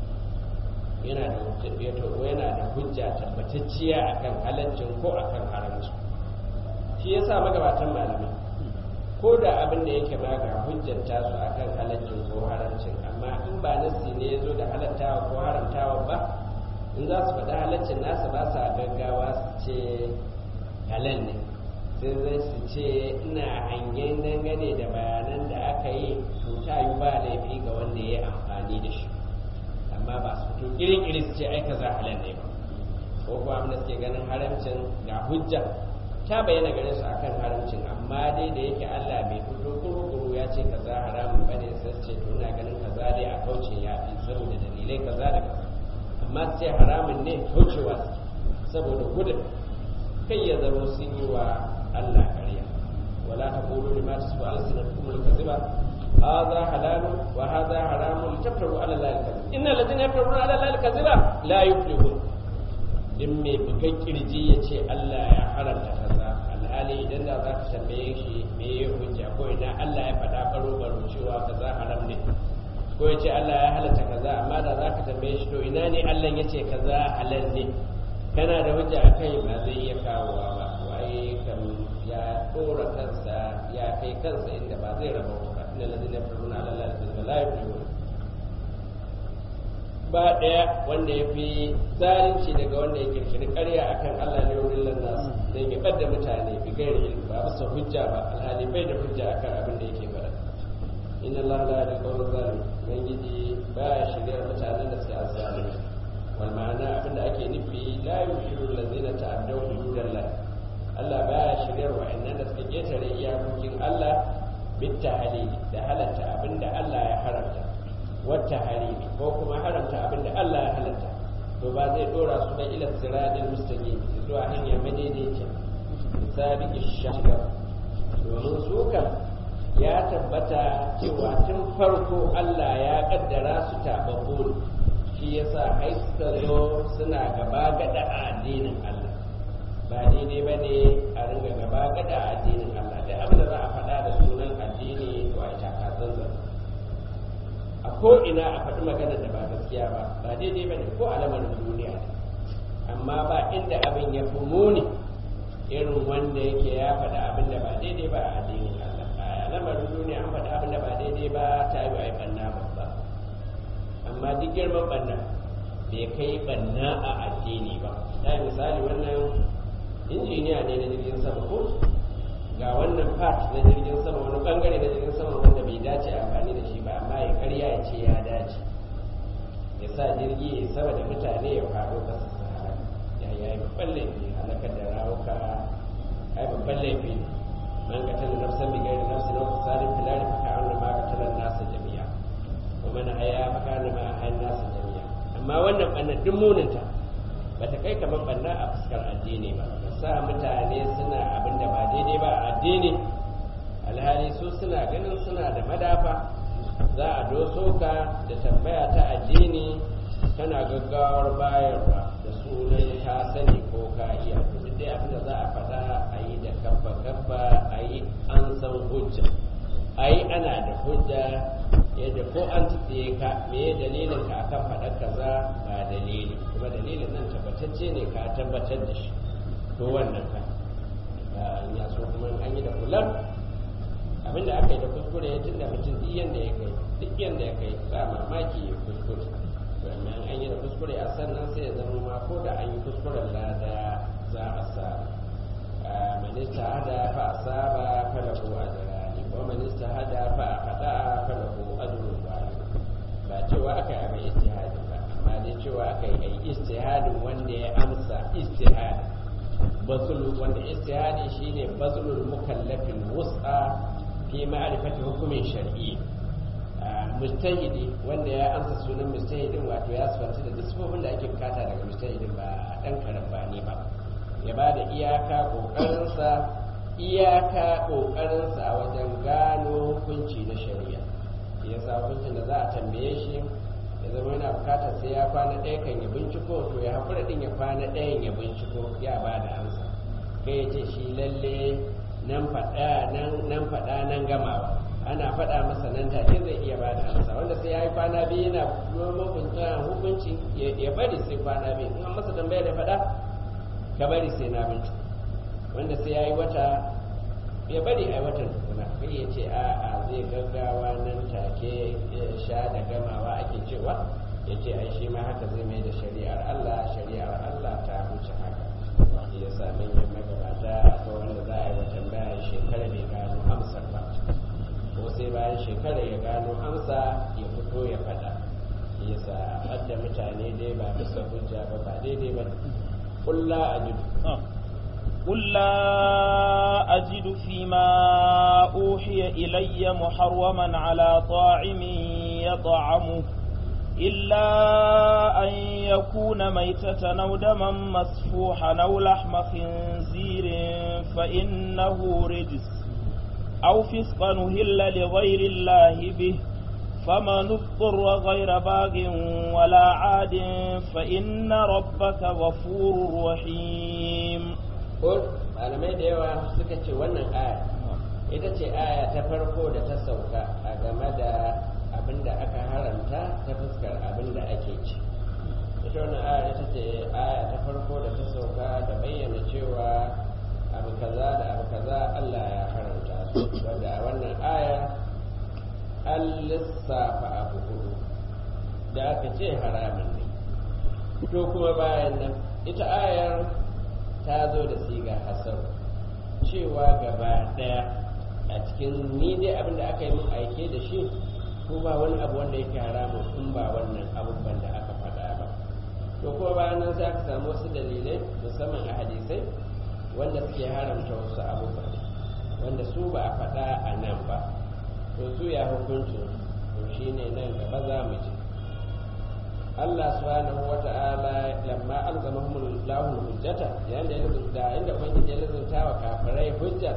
yana da yana da hujja tabbatacciya akan halaccin ko akan haramci shi yasa magabatan malamai ko da abin da yake ma ga hujjar tasu akan halaccin ko haramcin amma in ba nasi ne ya zo da halattawa ko haramtawa ba in za su faɗi halaccin nasa ba sa gaggawa su ce halal ne sai zai su ce ina hangen dangane da bayanan da aka yi to ta yi ba laifi ga wanda ya yi amfani da shi amma ba su fito kiri-kiri su ce ai kaza halal ne ba ko kuma abin da suke ganin haramcin ga hujja ta bayyana gare su akan haramcin amma dai da yake Allah bai fito kuru-kuru ya ce kaza haramun bane sai ce to ina ganin kaza dai a kauce ya fi saboda dalilai kaza da kaza amma su ce haramun ne kaucewa saboda gudun kai ya zama sun yi wa Allah ƙarya wala taqulu lima tasfu alsinatukum al-kadhiba hadha halalun wa hadha haramun litaftaru ala Allah al-kadhib innal ladhina yaftaruna ala Allah al-kadhiba la yuflihun din mai bugan kirji ya ce Allah ya haramta kaza alhali idan da za ka tambaye shi me ya hujja ko idan Allah ya faɗa baro baro cewa kaza haram ne ko ya ce Allah ya halatta kaza amma da za ka tambaye shi to ina ne Allah ya ce kaza halal ne kana da hujja akai ba zai iya kawowa ba waye kan ya dora kansa ya kai kansa inda ba zai raba ba inna ladina yaftaruna ala allahi la yuflihun ba ɗaya wanda ya fi zalunci daga wanda ya kirkiri ƙarya akan Allah ne wurin lannasu don ya ɓadda mutane bi gairi ilmi ba bisa hujja ba alhali bai da hujja akan abin da yake faɗa inna Allah la yahdi qawma zalim ubangiji ba ya shirya mutanen da suke azzalimi wal ma'ana abin da ake nufi la yushiru allazina ta'addaw hududallah Allah ba ya shirya wa'annan da suka ketare iyakokin Allah bit tahlil da halatta abin da Allah ya haramta wata harimi ko kuma haramta abin da Allah ya halatta to ba zai dora su da ila siradil mustaqim zuwa hanya madaidaiciya misali ishaka domin su kan ya tabbata cewa tun farko Allah ya kaddara nasu taɓaɓɓu ne shi yasa ai suka zo suna gaba gada a addinin Allah ba daidai ba ne a ringa gaba gada a addinin Allah da abin da za a faɗa da sunan addini to a taka zanzan a ko ina a faɗi magana da ba gaskiya ba ba daidai ba ne ko a lamarin duniya ne amma ba inda abin ya fi muni irin wanda yake ya faɗa abin da ba daidai ba a addinin Allah a lamarin duniya an faɗa abin da ba daidai ba ta yi ai ɓanna babba amma duk girman ɓanna bai kai ɓanna a addini ba ta misali wannan injiniya ne na jirgin sama ko ga wannan part na jirgin sama wani bangare na jirgin sama wanda bai dace amfani da shi ba amma ya karya ya ce ya dace ya sa jirgi ya sama da mutane ya faɗo ƙasa sahara ya yi babban laifi halakar da rawuka ai babban laifi ne man ka tana nafsan bi gairi nafsi na wasu tsarin filari faka an ma ka tana nasa jami'a kuma na haya faka an ma hayan nasa jami'a amma wannan ɓannan duk muninta ba ta kai kamar ɓanna a fuskar addini ba sa mutane suna abin da ba daidai ba a addini alhali su suna ganin suna da madafa za a doso ka da tambaya ta addini kana gaggawar bayarwa da sunan ka sani ko ka iya duk dai abin da za a faɗa a yi da kabba kabba a yi an san hujja a yi ana da hujja yadda ko an tsiye ka me dalilin ka akan faɗar kaza ba dalili kuma dalilin nan tabbatacce ne ka tabbatar da shi to wannan ka ya so kuma an yi da kullum abinda aka yi da kuskure ya tunda mutum duk yanda ya kai duk yanda ya kai ba mamaki ya kuskure wannan an yi da kuskure a sannan sai ya zama ma ko da an yi kuskuren lada za a sa minista hada fa asaba falahu ajrani wa minista hada fa aqada falahu ajrun wahid ba cewa aka yi abin istihadi ba amma dai cewa aka yi istihadin wanda ya amsa istihadi bazulu wanda istihadi shine bazulul mukallafin wus'a fi ma'rifati hukumin shar'i mujtahidi wanda ya amsa sunan mujtahidin wato ya sifanta da disfofin da ake bukata daga mujtahidin ba dan karambani ba ya ba da iyaka kokarinsa iyaka kokarinsa a wajen gano hukunci na shari'a yasa hukuncin da za a tambaye shi ya zama yana bukatar sai ya kwana ɗaya kan ya binciko to ya haƙura ɗin ya kwana ɗayan ya binciko ya ba da amsa kai ya ce shi lalle nan faɗa nan faɗa nan gamawa ana faɗa masa nan take zai iya ba da amsa wanda sai ya yi kwana biyu yana noma hukunci ya bari sai kwana biyu in an masa tambaya da faɗa ka bari sai na binciko wanda sai ya yi wata ya bari a yi watan tukuna kai ya ce a'a zai gaggawa nan take sha da gamawa ake cewa ya ce ai shi ma haka zai mai da shari'ar Allah shari'ar Allah ta wuce haka ya sa manyan magabata akwai wanda za a yi watan bayan shekara bai gano amsar ba ko sai bayan shekara ya gano amsa ya fito ya faɗa ya sa hadda mutane dai ba bisa hujja ba ba daidai ba kulla a jidu قل لا أجد فيما أوحي إلي محرما على طاعم يطعمه إلا أن يكون ميتة أو دما مسفوحا أو لحم خنزير فإنه رجس أو فسقا أهل لغير الله به فمن اضطر غير باغ ولا عاد فإن ربك غفور رحيم ko malamai da yawa suka ce wannan aya ita ce aya ta farko da ta sauka a game da abin da aka haramta ta fuskar abin da ake ci ita wannan aya ita ce aya ta farko da ta sauka da bayyana cewa abu kaza da abu kaza Allah ya haramta su wanda a wannan aya an lissafa abu hudu da aka ce haramun ne to kuma bayan nan ita ayar ta zo da siga hasar cewa gaba daya a cikin ni dai abin da aka yi min aike da shi ko ba wani abu wanda yake haramun in ba wannan abubuwan da aka faɗa ba to kuma bayan nan sai aka samu wasu dalilai musamman a hadisai wanda suke haramta wasu abubuwa wanda su ba a faɗa a nan ba to su ya hukuncin to shine nan gaba za mu ji Allah subhanahu wa ta'ala lamma alzamahum Allahu hujjata yayin da ya lazumta inda ubangiji ya lazumta wa kafirai hujja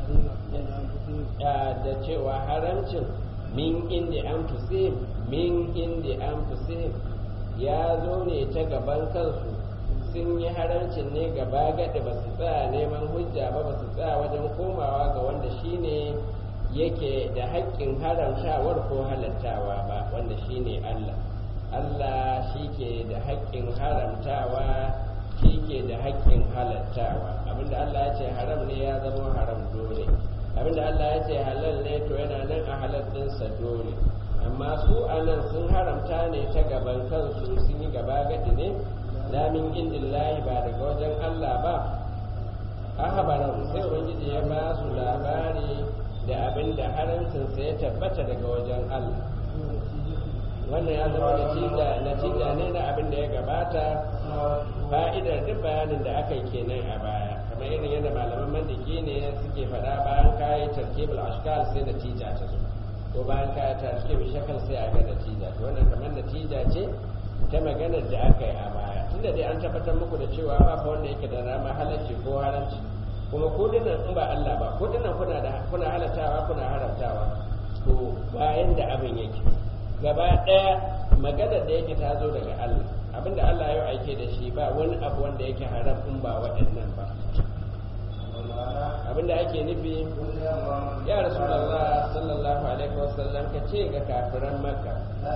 da cewa haramcin min inda an tusim min indi anfusihim ya zo ne ta gaban kansu sun yi haramcin ne gaba gadi ba su tsaya neman hujja ba ba su tsaya wajen komawa ga wanda shine yake da haƙƙin haramtawar ko halattawa ba wanda shine Allah Allah shi ke da haƙƙin haramtawa shi ke da haƙƙin halattawa abinda Allah ya ce haram ne ya zama haram dole abinda Allah ya ce halal ne to yana nan a halal ɗinsa dole amma su a nan sun haramta ne ta gaban kansu sun yi gaba gadi ne lamin indillahi ba daga wajen Allah ba ahabaran sai ubangiji ya ba su labari da abinda haramcinsa ya tabbata daga wajen Allah wannan ya zama natija natija ne na abin da ya gabata fa'idar duk bayanin da aka yi kenan a baya kamar irin yadda malaman mandiki ne suke faɗa bayan kayi tarkibul ashkal sai natija ta zo ko bayan kayi tarkibul shakal sai a ga natija to wannan kamar natija ce ta maganar da aka yi a baya tunda dai an tabbatar muku da cewa ba fa wanda yake da rama halarci ko haramci kuma ko dinnan in ba Allah ba ko dinnan kuna da kuna halatawa kuna haramtawa to bayan da abin yake gaba ɗaya maganar da yake ta zo daga Allah abinda Allah ya aike da shi ba wani abu wanda yake haram in ba waɗannan ba abinda ake nufi ya Rasulullah sallallahu alaihi wasallam ka ce ga kafiran Makka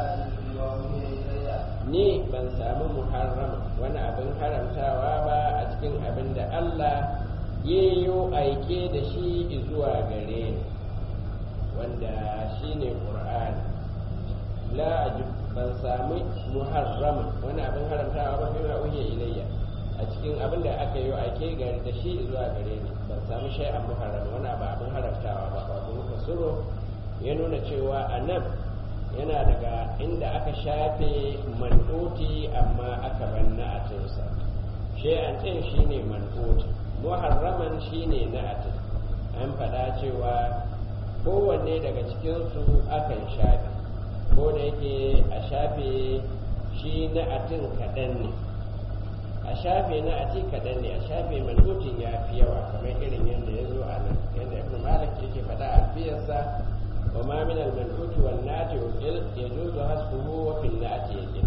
ni ban samu muharrama wani abin haramtawa ba a cikin abin da Allah ya yi aike da shi zuwa gare ni wanda shine Qur'ani la ajib ban sami muharrama wani abin haramtawa ba bima uhiya ilayya a cikin abin da aka yi ake gari da shi zuwa gare ni ban sami shay'an muharrama wani abu abin haramtawa ba wato muka suro ya nuna cewa a nan yana daga inda aka shafe man'uti amma aka banna a tinsa shay'an din shine man'uti muharraman shine na'atin an faɗa cewa kowanne daga cikinsu akan shafe ko da yake a shafe shi na'atin kaɗan ne a shafe na'ati kaɗan ne a shafe mandutin ya fi yawa kamar irin yadda ya zo a nan yadda ibn malik yake faɗa a fiyarsa wa ma min al-manduti wal na'ati uqil yajuzu hasbuhu wa fil na'ati yaqin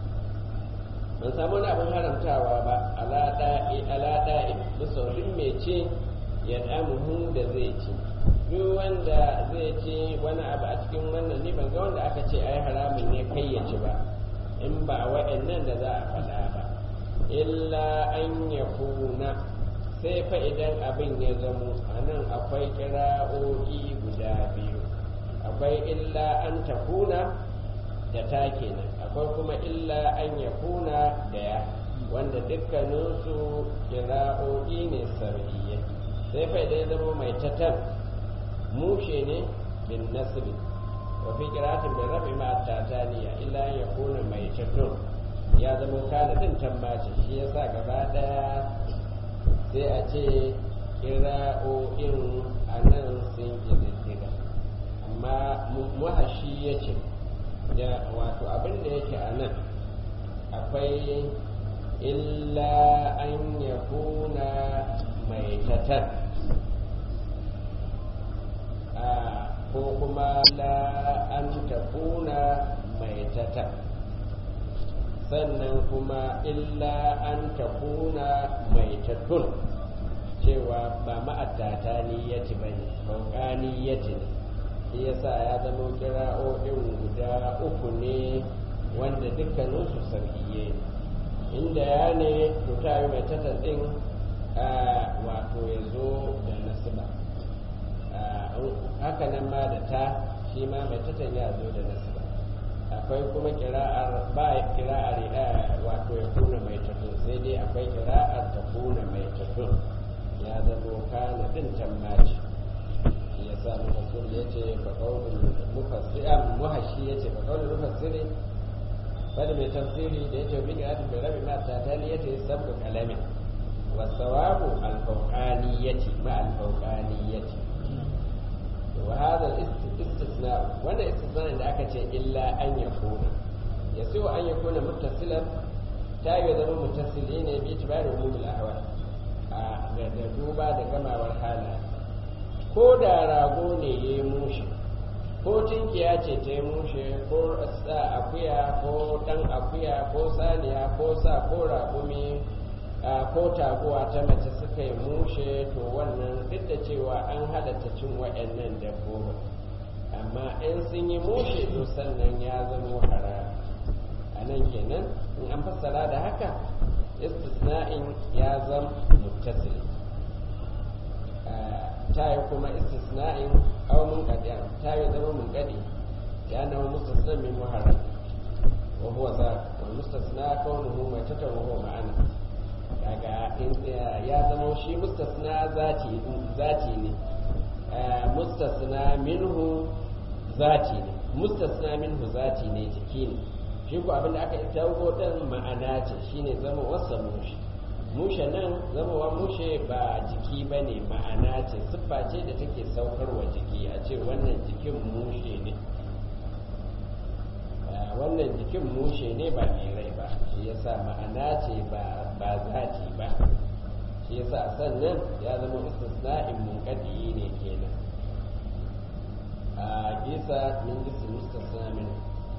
ban samu wani abin haramtawa ba ala da'i ala da'i musaurin mai ce ya damuhu da zai ci duk wanda zai ce wani abu a cikin wannan ne ban ga wanda aka ce ai haramun ne kai ya ci ba in ba waɗannan da za a faɗa ba illa an ya kuna sai fa idan abin ya zamo a nan akwai kira'o'i guda biyu akwai illa an ta kuna da ta kenan akwai kuma illa an ya kuna da ya wanda dukkaninsu kira'o'i ne sar'iyya sai fa idan ya zamo mai tatar mushe ne bin nasiri wa fi qira'atin bi rabi ma tataniya illa ya kuna mai tatun ya zama kana din tambace shi yasa gaba daya sai a ce qira'o'in anan sun kididdiga amma muhashi yace ya wato abin da yake anan akwai illa an yakuna mai tatan ko kuma la an takuna mai tata sannan kuma illa an takuna mai tatun cewa ba ma'addata niyyati ba ne bauka niyyati ne shi yasa ya zama kira'o'in guda uku ne wanda dukkaninsu sarkiye ne inda ya ne to ta yi mai tata ɗin wato ya zo da nasiba haka nan ma da ta shi ma mai tatan ya zo da nasiba akwai kuma kira'ar ba kira'ar wato ya kuna mai tatun sai dai akwai kira'ar ta kuna mai tatun ya zama kana din tammaci ya sa mufassir ya ce ba kaulun mufassir muhashi ya ce ba kaulun mufassiri bada mai tafsiri da ya ce bi ga bai rabi ma ta tani ya ce sabbu kalamin wasawabu alfauqaniyati ma alfauqaniyati وهذا الاستثناء وانا استثناء da aka ce illa an yakuna yaso an yakuna muttasilan ta yi zama muttasili ne bi tibari umumul ahwal a da duba da gamawar hala ko da rago ne ya yi mushi ko tinkiya ce ta yi mushe ko sa akuya ko dan akuya ko saniya ko sa ko raƙumi ko taguwa ta mace suka yi mushe to wannan duk da cewa an halatta cin waɗannan dabbobin amma in sun yi mushe to sannan ya zama haram a nan kenan in an fassara da haka istisna'in ya zama muttasili ta yi kuma istisna'in aw munqadi ta yi zama munqadi ya na mustasna min muharram wa huwa za wa mustasna kaunuhu mai tata wa huwa ma'ana kaga in ya zama shi mustasna zati zati ne mustasna minhu zati ne mustasna minhu zati ne jiki ne shi ko abinda aka tawo din ma'ana ce shine zama wasa mushi mushe nan zamawa mushe ba jiki ba ne ma'ana ce siffa ce da take saukarwa jiki a ce wannan jikin mushe ne wannan jikin mushe ne ba mai rai ba shi yasa ma'ana ce ba zati ba shi yasa sannan ya zama istisna'in munqadi ne kenan a gisa min jinsin mustasna min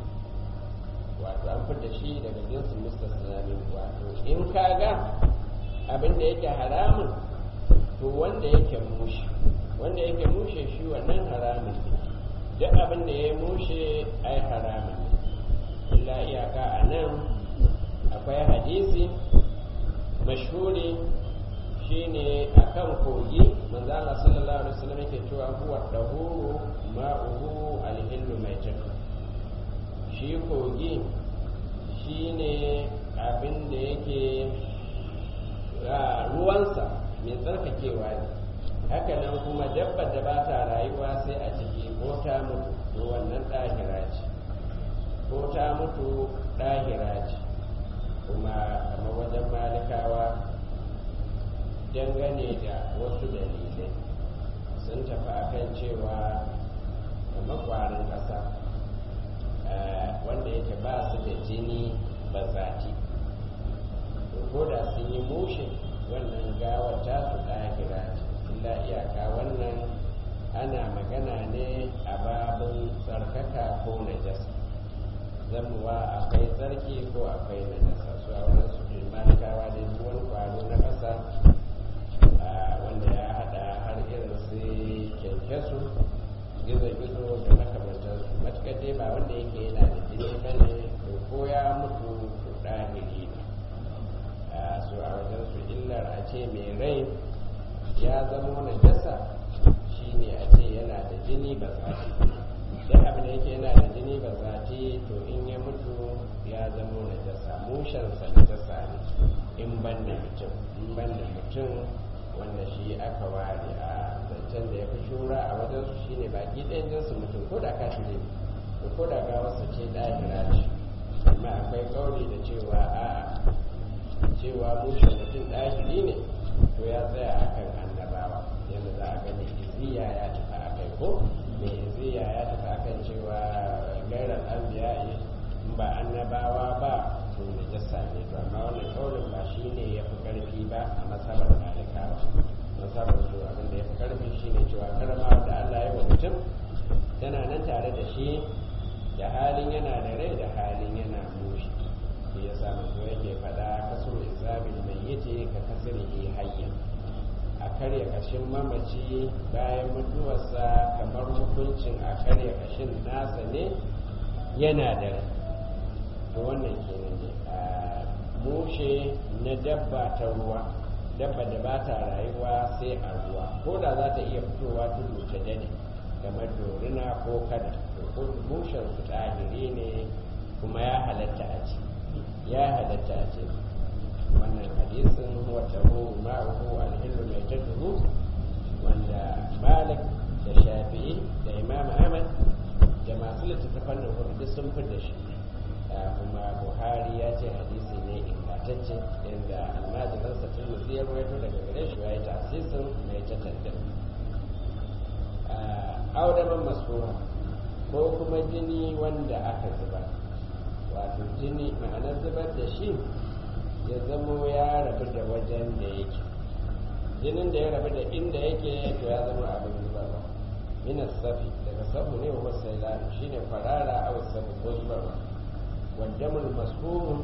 wato an fita shi daga jinsin mustasna min wato in kaga abin da yake haramun to wanda yake mushe wanda yake mushe shi wannan haramun ne duk abin da ya mushe ai haramun ne illa iyaka a nan akwai hadisi mashhuri shine akan kogi manzo Allah sallallahu alaihi wasallam yake cewa huwa dahuru ma'uhu al-hillu maitat shi kogi shine abin da yake ruwansa mai tsarkakewa ne haka nan kuma dabbar da ba ta rayuwa sai a ciki ko ta mutu to wannan ɗahira ce ko ta mutu ɗahira ce kuma kamar wajen malikawa dangane da wasu dalilai sun tafi akan cewa kamar ƙwarin ƙasa wanda yake ba su da jini ba zati ko da sun yi mushe wannan gawar ta su ɗahira ce illa iyaka wannan ana magana ne a babin tsarkaka ko najasa zamuwa akwai tsarki ko akwai najasa su a wannan su malikawa da wani kwaro na ƙasa wanda ya haɗa har irin su kyankyasu gizo-gizo da makamantarsu matuƙar dai ba wanda yake yana da jini ba ne ko ya mutu to ɗahiri ne su a wajen su illar a ce mai rai ya zama najasa shine a ce yana da jini ba zati duk abin da yake yana da jini ba zati to in ya mutu ya zama najasa mushensa najasa ne in ban da mutum in ban da mutum wanda shi aka ware a zancen da ya fi shura a wajen su shine baki ɗayan jinsu mutum ko da kashi ne ko da gawarsa ce ɗahira ce amma akwai kauri da cewa a'a cewa mushe mutum ɗahiri ne to ya tsaya akan annabawa yadda za a gani iziya ya tafi a kai ko mai iziya ya tafi akan cewa gairar anbiya in ba annabawa ba to najasa ne to amma wannan kaurin ba shi ne ya fi karfi ba a masabar malikawa masabar su abin da ya fi karfi shi ne cewa karama da Allah ya wa mutum tana nan tare da shi da halin yana da rai da halin yana mushi shi ya sa manzo yake faɗa kasar izabil mai yace ka kasrihi hayyan a karya kashin mamaci bayan mutuwarsa kamar hukuncin a karya kashin nasa ne yana da rai to wannan kenan ne a mushe na dabba ta ruwa dabba da ba ta rayuwa sai a ruwa ko da za ta iya fitowa tudu ta dade kamar dorina ko kada to mushen su ɗahiri ne kuma ya halatta a ci ya halatta a ce wannan hadisin wata hu ma'uhu alhillu mai tatturu wanda malik da shafi'i da imam ahmad da masu littattafan da hudu sun fi da shi kuma buhari ya ce hadisi ne ingantacce inda almajiransa turmuzi ya rawaito daga gare shi ya yi tasisin mai tattandar audaman masura ko kuma jini wanda aka zuba wato jini ma'anar zubar da shi ya zamo ya rabu da wajen da yake jinin da ya rabu da inda yake to ya zama abin zubarwa minas safi daga daga sabu ne wa sailan shine farara a wasu ko zubarwa waddamul masfur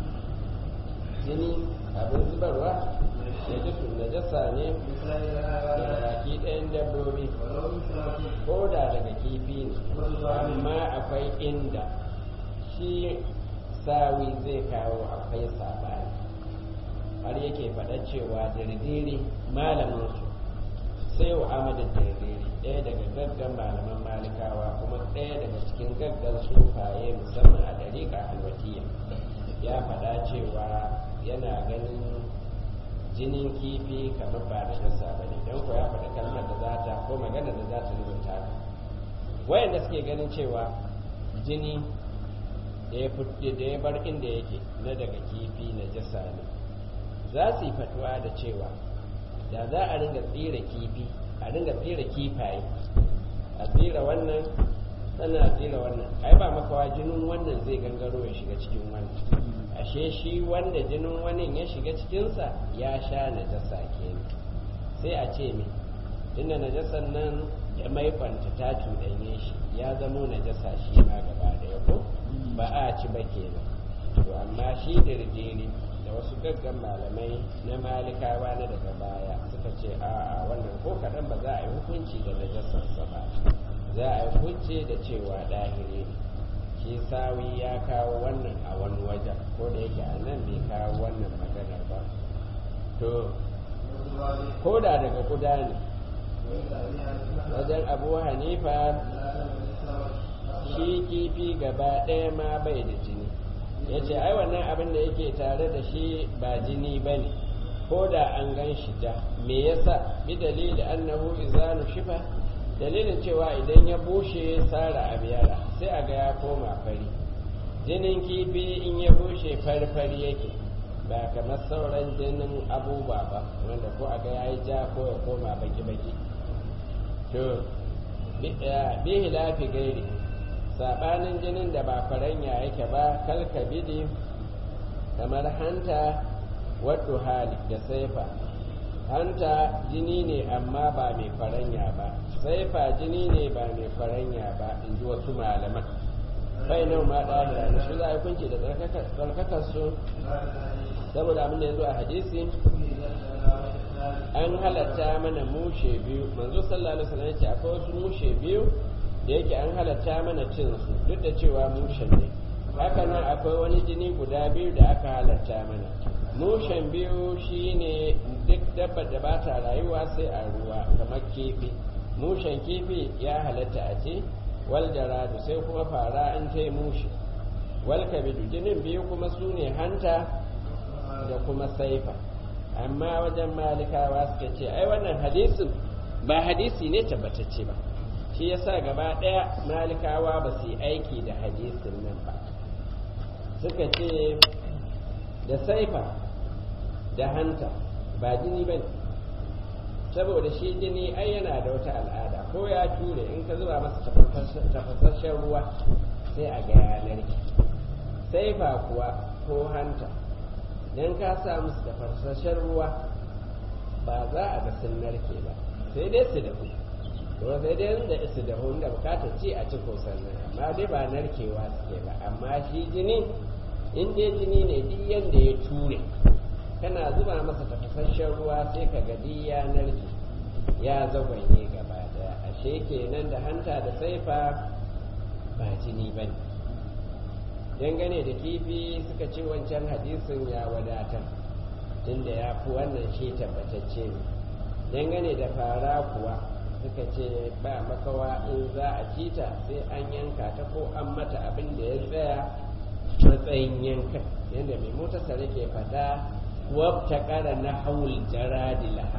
jini abin zubarwa ya ji su najasa ne daga baki ɗayan dabbobi ko da daga kifi ne amma akwai inda shi sawi zai kawo akwai sabani har yake faɗa cewa dirdiri malamin su sai wa amadin dirdiri ɗaya daga gaggan malaman malikawa kuma ɗaya daga cikin gaggan sufaye musamman a ɗariƙa halwatiya ya faɗa cewa yana ganin jinin kifi kamar ba da nasa ba ne don ko ya faɗa kalmar da za ta ko magana da za ta rubuta wayanda suke ganin cewa jini da ya bar inda yake na daga kifi na jasa ne za su yi fatuwa da cewa da za a ringa tsira kifi a ringa tsira kifaye a tsira wannan sannan a tsira wannan ai ba makawa jinin wannan zai gangaro ya shiga cikin wannan ashe shi wanda jinin wani ya shiga cikinsa ya sha najasa kenan sai a ce me tunda najasan nan ya maifanta ta cuɗanye shi ya zamo najasa shi ma gaba ɗaya ko ba a ci ba kenan to amma shi dirdiri da wasu gaggan malamai na malikawa na daga baya suka ce a wannan ko kaɗan ba za a yi hukunci da najasarsa ba za a yi hukunci da cewa ɗahiri ne shi sawi ya kawo wannan a wani wajen ko da yake a nan bai kawo wannan maganar ba to ko da daga kuda ne wajen abu hanifa shi kifi gaba ɗaya ma bai da jini ya ce ai wannan abin da yake tare da shi ba jini ba ne ko da an gan shi ja me yasa bi dalili annahu izanu shifa dalilin cewa idan ya bushe sara abiyara sai a ga ya koma fari jinin kifi in ya bushe farfari yake ba kamar sauran jinin abubuwa ba wanda ko a ga ya yi ja ko ya koma baki-baki to bihi lafi gairi sabanin jinin da ba faranya yake ba kalkabidi kamar hanta wato hali da saifa hanta jini ne amma ba mai faranya ba saifa jini ne ba mai faranya ba in ji wasu malaman bai nan ma ɗahira da shi za a yi kunci da tsarkakar su saboda abin da ya zo a hadisi an halatta mana mushe biyu manzo sallallahu alaihi wasallam yace akwai wasu mushe biyu da yake an halatta mana cin su duk da cewa mushen ne haka nan akwai wani jini guda biyu da aka halatta mana mushen biyu shine duk dabbar da ba ta rayuwa sai a ruwa kamar kifi mushen kifi ya halatta a ce wal jaradu sai kuma fara an ta yi mushe wal kabidu jinin biyu kuma su ne hanta da kuma saifa amma wajen malikawa suka ce ai wannan hadisin ba hadisi ne tabbatacce ba shi yasa gaba daya malikawa ba su yi aiki da hadisin nan ba suka ce da saifa da hanta ba jini ba ne saboda shi jini ai yana da wata al'ada ko ya ture in ka zuba masa tafasasshen ruwa sai a ga yanar ki saifa kuwa ko hanta don ka sa musu tafasasshen ruwa ba za a ga sun narke ba sai dai su dahu kuma sai dai da su dahu da bukatar ci a ci ko sannan amma dai ba narkewa suke ba amma shi jini in dai jini ne duk yadda ya ture kana zuba masa tafasasshen ruwa sai ka ga ya narke ya zagwanye gaba daya ashe kenan da hanta da saifa ba jini ba ne dangane da kifi suka ce wancan hadisin ya wadatar tunda ya fi wannan shi tabbatacce ne dangane da fara kuwa suka ce ba makawa in za a cita sai an yanka ta ko an mata abin da ya tsaya matsayin yankan yadda mai motarsa ke fada wabta kara na haul jaradi laha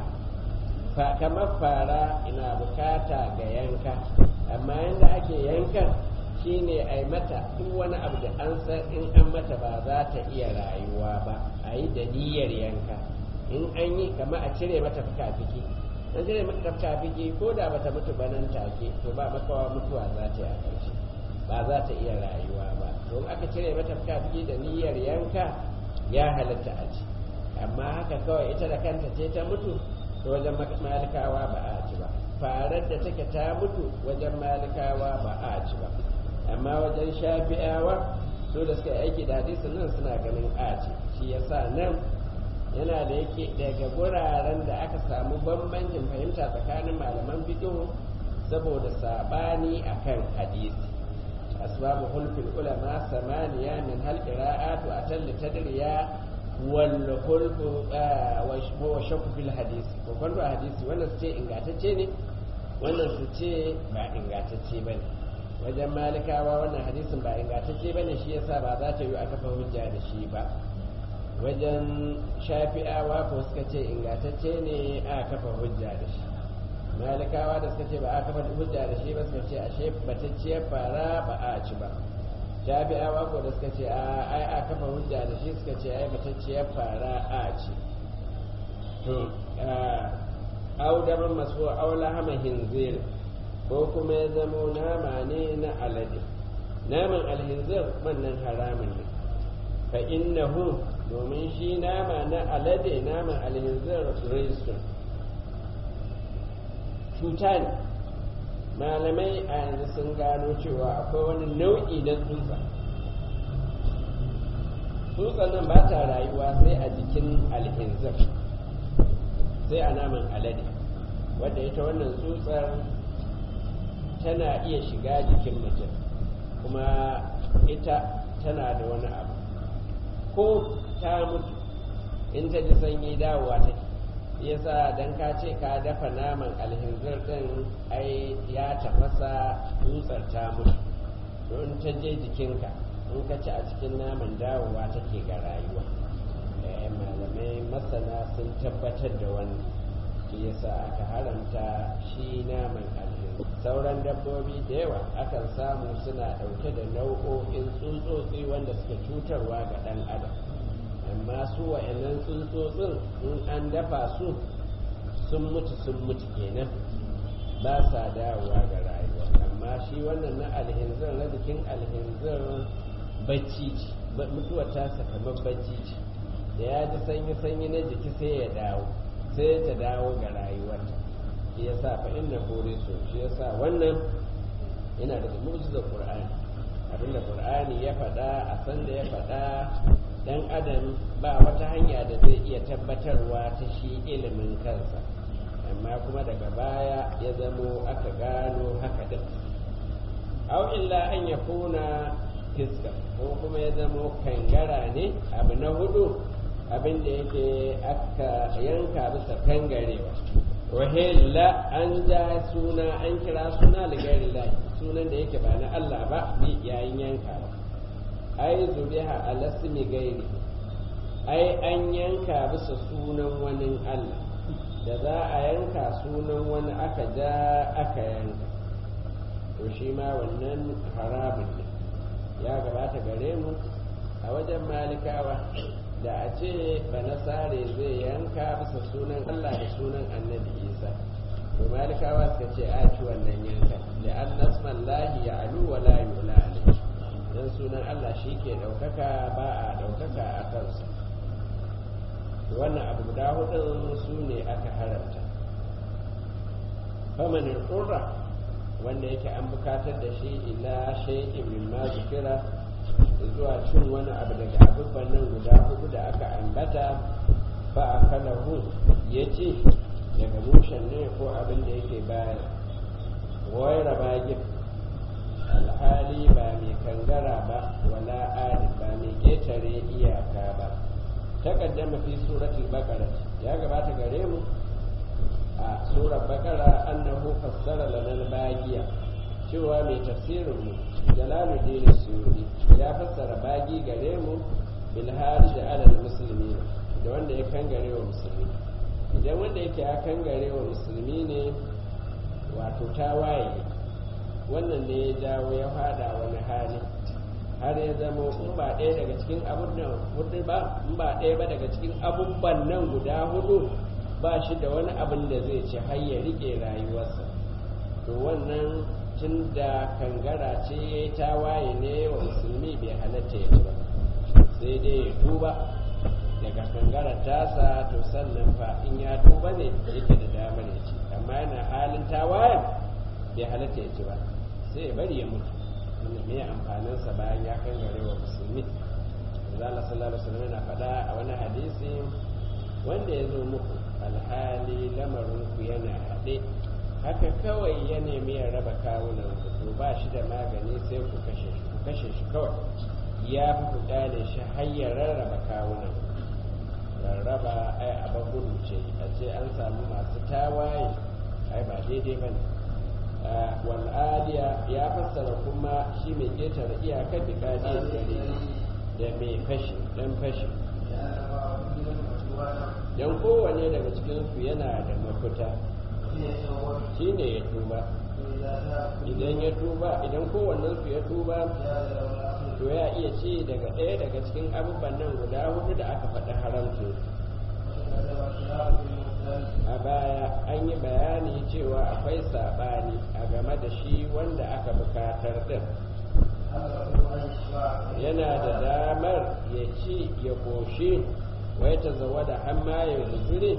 kamar fara ina bukata ga yanka amma yadda ake yankan shine a yi mata duk wani abu da an san in an mata ba za ta iya rayuwa ba a yi da niyyar yanka in an yi kama a cire mata fuka-fiki an cire mata fuka-fiki ko da bata mutu ba nan take to ba makawa mutuwa za ta yi a ƙarshe ba za ta iya rayuwa ba to aka cire mata fuka-fiki da niyyar yanka ya halatta a ci amma haka kawai ita da kanta ce ta mutu to wajen malikawa ba a ci ba farar da take ta mutu wajen malikawa ba a ci ba amma wajen shafi'awa su da suka aiki da hadisin nan suna ganin a ci shi yasa nan yana da yake daga guraren da aka samu bambancin fahimta tsakanin malaman fiqh saboda sabani akan hadisi asbabu hulfil ulama samaniya min hal qira'atu atal tadriya wal hulfu wa shakku fil hadisi ko kwando hadisi wannan su ce ingantacce ne wannan su ce ba ingantacce bane wajen malikawa wannan hadisin ba ingantacce bane shi yasa ba za ta yi aka fa hujja da shi ba wajen shafi'awa ko suka ce ingantacce ne a kafa hujja da shi malikawa da suka ce ba a kafa hujja da shi ba suka ce ashe batacciyar fara ba a ci ba shafi'awa ko da suka ce a ai a kafa hujja da shi suka ce ai batacciyar fara a ci to audaman masu aula hama hinzir ko kuma ya zamo nama ne na alade naman alhinzir wannan haramun ne fa innahu domin shi nama na alade naman alhinzir rizqun cuta ne malamai a yanzu sun gano cewa akwai wani nau'i na tsutsa tsutsan nan ba ta rayuwa sai a jikin alhinzir sai a naman alade wadda ita wannan tsutsar tana iya shiga jikin mutum kuma ita tana da wani abu ko ta mutu in ta ji sanyi dawowa take yasa dan ka ce ka dafa naman alhinzir din ai ya tafasa tsutsar ta mutu don ta je jikinka in ka ci a cikin naman dawowa take ga rayuwa malamai masana sun tabbatar da wannan shi yasa aka haramta shi naman alhinzir sauran dabbobi da yawa akan samu suna ɗauke da nau'o'in tsutsotsi wanda suke cutarwa ga ɗan adam amma su wa'annan tsuntsotsin in an dafa su sun mutu sun mutu kenan ba sa dawowa ga rayuwa amma shi wannan na alhinzir na jikin alhinzir bacci ce mutuwar tasa kamar bacci ce da ya ji sanyi-sanyi na jiki sai ya dawo sai ta dawo ga rayuwarta shi ya sa fa inna kore so shi ya sa wannan yana daga mu'jizar qur'ani abinda qur'ani ya faɗa a san da ya faɗa dan adam ba wata hanya da zai iya tabbatarwa ta shi ilimin kansa amma kuma daga baya ya zamo aka gano haka din aw illa an yakuna fiska ko kuma ya zamo kangara ne abu na hudu abin da yake aka yanka bisa kangarewa wahilla an ja suna an kira suna ligarillahi sunan da yake ba na Allah ba bi yayin yanka ba ai zubiha alasmi gairi ai an yanka bisa sunan wani Allah da za a yanka sunan wani aka ja aka yanka to shi ma wannan harabin ne ya gabata gare mu a wajen malikawa da a ce banasare zai yanka bisa sunan Allah da sunan annabi Isa to malikawa suka ce a ci wannan yanka da an nasmallahi ya alu wa la yula alayhi dan sunan Allah shi ke ɗaukaka ba a ɗaukaka a kansa wannan abu guda hudun su ne aka haramta famanin ƙurra wanda yake an bukatar da shi ila shay'in min ma zikira zuwa cin wani abu daga abubuwan nan guda hudu da aka ambata fa akalahu ya ce daga mushen ne ko abin da yake baya wai rabagin alhali ba mai kangara ba wala adi ba mai ketare iyaka ba takaddama fi suratul baqara ya gabata gare mu a surar baqara annahu fassara lana al-bagiya cewa mai tafsirin mu jalaluddin suyuti ya fassara bagi gare mu bil harij ala al-muslimin da wanda ya kangare wa musulmi idan wanda yake ya kangare wa musulmi ne wato tawaye wannan ne ya jawo ya fada wani hali har ya zama in ba ɗaya daga cikin abun nan hudu ba in ba ɗaya ba daga cikin abubban nan guda hudu ba shi da wani abin da zai ci har ya rike rayuwarsa to wannan tun da kangara ce ya yi tawaye ne wa musulmi bai halatta ya ci ba sai dai ya duba daga kangarar tasa to sannan fa in ya tuba ne yake da damar ya ci amma yana halin tawayen bai halatta ya ci ba sai ya bari ya mutu wanda me amfaninsa bayan ya kangare wa musulmi Allah sallallahu alaihi wasallam yana faɗa a wani hadisi wanda ya zo muku alhali lamarin ku yana haɗe haka kawai ya nemi ya raba kawunan ku to ba shi da magani sai ku kashe shi ku kashe shi kawai ya fi ku kyale shi har ya rarraba kawunan rarraba ai abin gudu ce a ce an samu masu tawaye ai ba daidai ba ne wal'adiya ya fassara kuma shi mai ƙetare iyakar da kadiyar gare da mai fashi dan fashi don kowane daga cikinsu yana da mafita shi ne ya tuba idan ya tuba idan kowannensu ya tuba to ya iya ci daga ɗaya daga cikin abubuwan nan guda hudu da aka faɗi haramcin a baya an yi bayani cewa akwai saɓani a game da shi wanda aka bukatar din yana da damar ya ci ya koshi wai ta zawa da hamma ya guzuri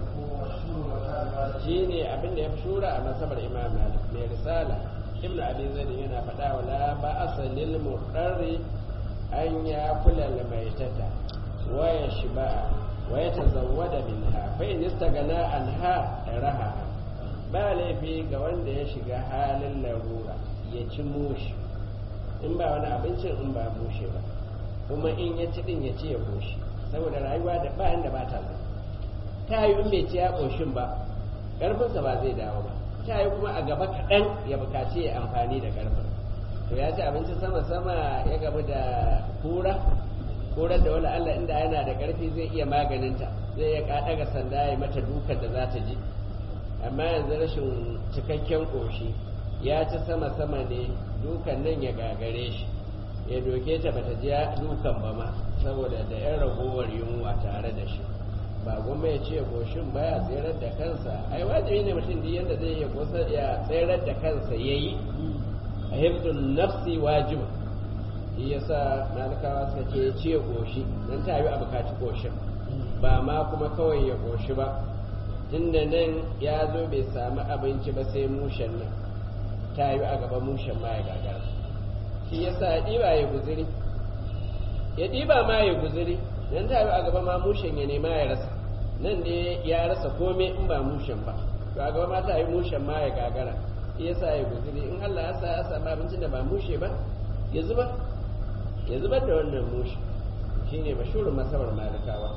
shi ne abinda ya fi shura a masabar imam malik mai risala ibn abi zaid yana faɗa wala ba asalil muqarri an ya kula lamaitata wa ya shiba wa ya tazawwada minha fa in istagana anha raha ba laifi ga wanda ya shiga halin larura ya ci mushi in ba wani abincin in ba mushe ba kuma in ya ci din ya ci ya koshi saboda rayuwa da ba inda ba ta zai ta yi in bai ci ya koshin ba ƙarfinsa ba zai dawo ba ta yi kuma a gaba kaɗan ya bukaci ya amfani da ƙarfin to ya ci abinci sama-sama ya gaba da kura kurar da wani allah inda yana da ƙarfi zai iya maganinta zai ya kaɗa ga sanda ya mata dukan da za ta ji amma yanzu rashin cikakken ƙoshi ya ci sama-sama ne dukan nan ya gagare shi ya doke ta bata ji dukan ba ma saboda da yan ragowar yunwa tare da shi ba gwamma ya ce goshin baya tserar da kansa ai wajibi ne mutum da yadda zai ya tserar da kansa ya yi a hibdun nafsi wajiba shi yasa malikawa suka ce ce goshi don ta yi a bukaci goshin ba ma kuma kawai ya goshi ba tunda nan ya zo bai samu abinci ba sai mushen nan ta yi a gaban mushen ma ya gagara shi yasa ya ɗiba ya guziri ya ɗiba ma ya guziri don ta yi a gaba ma mushen ya nema ya rasa nan ne ya rasa komai in ba mushen ba to a gaba ma ta yi mushen ma ya gagara shi yasa ya guziri in Allah ya sa ya samu abincin da ba mushe ba ya zuba ya zubar da wannan mushe shine mashhurin masabar malikawa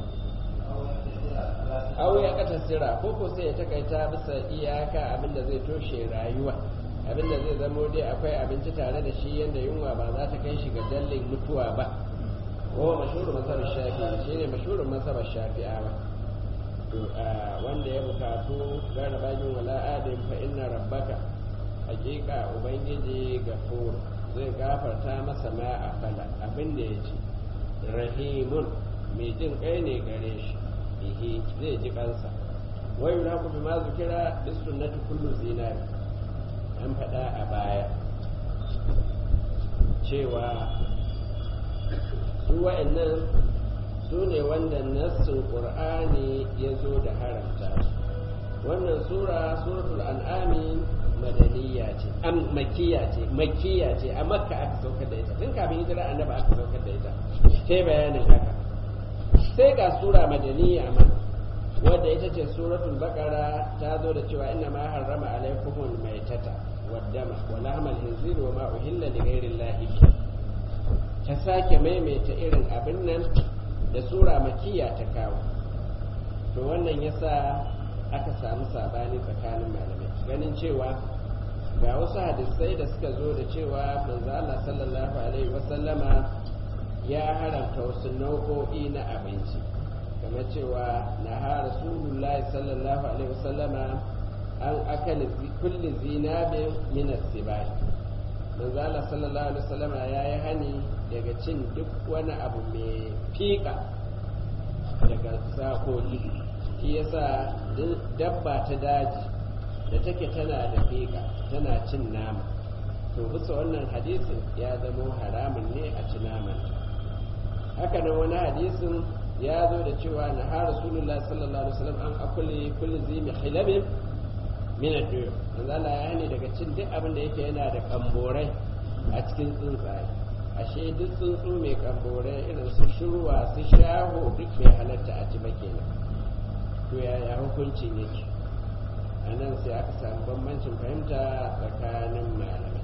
aw ya kata sira ko ko sai ya takaita bisa iyaka abinda zai toshe rayuwa abinda zai zamo dai akwai abinci tare da shi yanda yunwa ba za ta kai shi ga dallin mutuwa ba ko mashhurin masabar shafi'i shine mashhurin masabar shafi'awa to wanda ya bukatu gara bajin wala adin fa inna rabbaka hakika ubangiji gafur zai gafarta masa ma a kala abinda ya ci rahimun mai jin kai ne gare shi bihi zai ji kansa wai na kuma ma zukira bis sunnati kullu zinari an faɗa a baya cewa su wa'annan su ne wanda nassin qur'ani ya zo da haramta wannan sura suratul an'ami madaniya ce am makkiya ce makkiya ce a makka aka saukar da ita tun kafin hijira annabi aka saukar da ita sai bayanin haka sai ga sura madaniya ma wadda ita ce suratul baqara ta zo da cewa inna ma harrama alaykumul maitata waddama wa lahmal khinzir wa ma uhilla li ghayrillahi ta sake maimaita irin abin nan da sura makkiya ta kawo to wannan yasa aka samu sabani tsakanin malamai ganin cewa ga wasu hadisai da suka zo da cewa manzo Allah sallallahu alaihi wasallama ya haramta wasu nau'o'i na abinci kamar cewa na ha rasulullahi sallallahu alaihi wasallama an akali kulli zinabin min as-sibai manzo Allah sallallahu alaihi wasallama yayi hani daga cin duk wani abu mai fika daga sakoki shi yasa dabba ta daji da take tana da fika tana cin nama to bisa wannan hadisin ya zama haramun ne a ci naman haka nan wani hadisin ya zo da cewa na har rasulullah sallallahu alaihi wasallam an akuli kulli zimi khilabin min ad-dur manzo Allah ya ne daga cin duk abin da yake yana da kamborai a cikin tsuntsaye ashe duk tsuntsu mai kamborai irin su shurwa su shaho duk bai halatta a ci ba kenan to yaya hukuncin yake a nan sai aka samu bambancin fahimta tsakanin malamai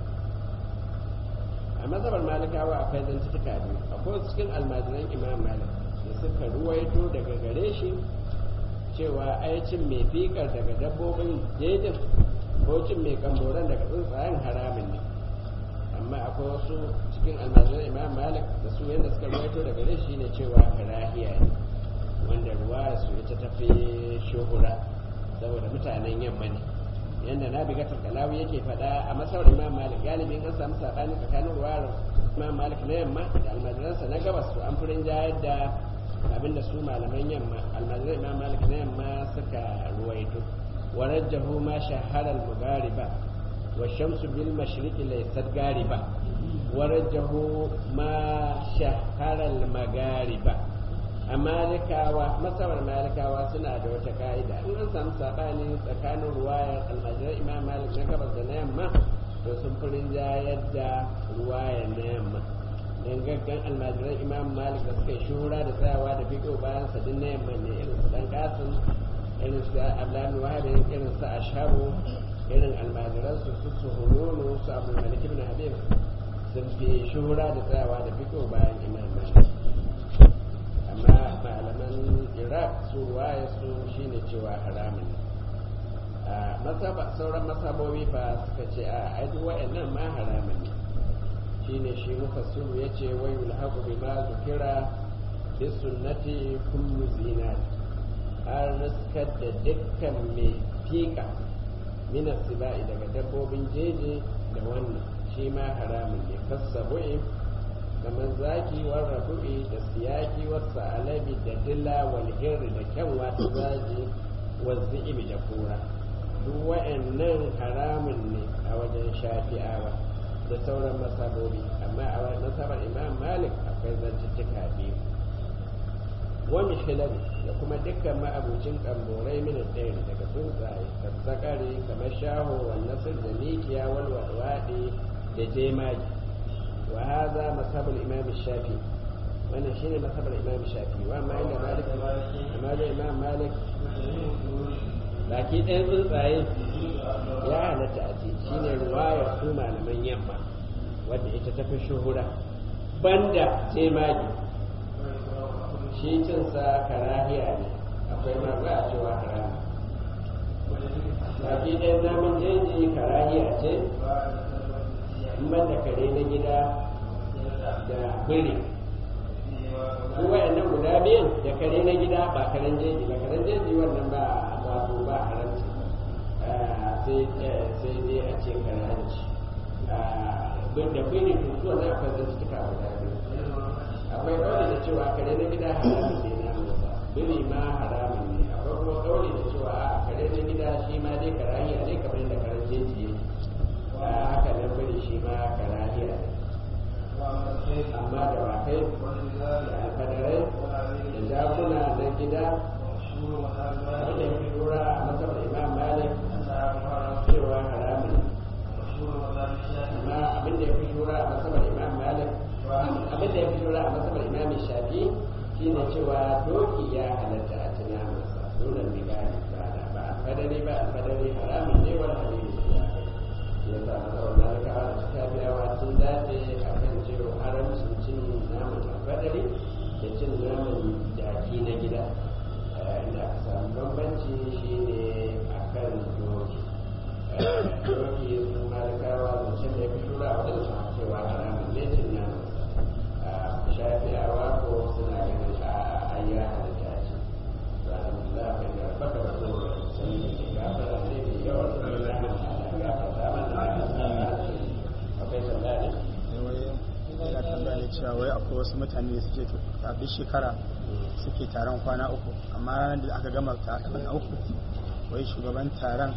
a mazhabar malikawa akwai zantuka biyu akwai cikin almajiran imam malik da suka ruwaito daga gare shi cewa ai cin mai fikar daga dabbobin jejin ko cin mai kamboran daga tsuntsayen haramun ne amma akwai wasu cikin almajiran imam malik da su yadda suka ruwaito daga gare shi ne cewa karahiya ne wanda ruwa su ita tafi shuhura saboda mutanen yamma ne yadda na biga tarkalawi yake faɗa a masaurin imam malik galibin an samu saɓani tsakanin ruwar imam malik na yamma da almajiransa na gabas to an furin jayar da abinda su malaman yamma almajiran imam malik na yamma suka ruwaito warajjahu ma shahara al-mughariba wa shamsu bil mashriqi laysat gariba warajjahu ma shahara al-maghariba a malikawa masabar malikawa suna da wata ka'ida in an samu sabani tsakanin ruwayar almajirar imam malik na gabas da na yamma to sun furin jayar da ruwayar na yamma don gaggan almajirar imam malik da suka yi shura da tsayawa da fiƙo bayan sadin na yamma ne irin su dan kasim irin su abdullahi wahabin irin su ashabu irin almajiran su su su hululu su abu malik ibn habib sun fi shura da tsayawa da fiƙo bayan imam malik amma malaman iraq su waye su shine cewa haramun a masaba sauran masabobi fa suka ce a aidu wa'annan ma haramun ne shine shi mufassiru yace wa yulhaqu bima zukira bi sunnati kullu zinat an riskar da dukkan mai fika min sibai daga dabbobin jeje da wannan shi ma haramun ne kasabu'i kamar zaki wa rabu'i da siyaki wa sa'alabi da dila wal hirri da kyanwa ta zaji wa zi'ibi da kura duk wa'annan haramun ne a wajen shafi'awa da sauran masabobi amma a wajen masabar imam malik akwai zantuttuka biyu wani shilabi da kuma dukkan ma'abucin kamborai min ɗaya daga tsuntsaye sassakare kamar shaho wa nasir da mikiya wal wadwadi da jemagi وهذا مذهب الإمام الشافعي وأنا شيء مذهب الإمام الشافعي وأما عند مالك أما عند الإمام مالك لكن أن تنصعي يا أهل تأتي شين رواية سوما لمن يما wadda ita tafi shuhura banda sai magi shi cinsa karahiya ne akwai ma ba a cewa haram baki ɗaya namun jeji karahiya ce banda kare na gida da biri su wayannan guda biyan da kare na gida ba karen jeji ba karen jeji wannan ba wato ba haramci sai dai a ce karanci da biri tutuwa na akwai zai suka guda biyu akwai kauli da cewa kare na gida haramun ne na musa biri ma haramun ne akwai kuma kauli da cewa a kare na gida shi ma dai karahiya ne kamar da karen jeji yake haka nan bari shi ma karahiya ne amma da wakai da alfadarai da jakuna na gida wanda ya fi lura a matsabar imam malik cewa haramun amma abinda ya fi lura a matsabar imam malik abinda ya fi lura a matsabar imam shafi shine cewa doki ya halatta a tuna masa dole ne gani ba alfadari ba alfadari haramun ne wani halin ya sa masarau malikawa da suka biyawa sun dace a kan cewa haramcin cin naman alfadari da cin naman jaki na gida inda aka samu bambanci shi ne a kan doki doki sun malikawa zancen da ya fi shura a wajen su cewa haramun ne cin naman shafiyawa ko suna ganin a ayya halitta ce to alhamdulillah kai ga baka da zuwa sun yi gafara ne mai yawan da ya ya tambaya cewa wai akwai wasu mutane da suke a duk shekara suke taron kwana uku amma ranar da aka gama taron na uku wai shugaban taron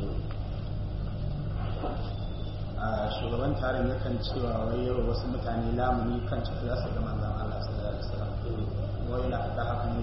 a shugaban taron yakan cewa wai yawa wasu mutane lamuni kan cewa za su ga manzon Allah sallallahu alaihi wasallam wai na faɗa hakan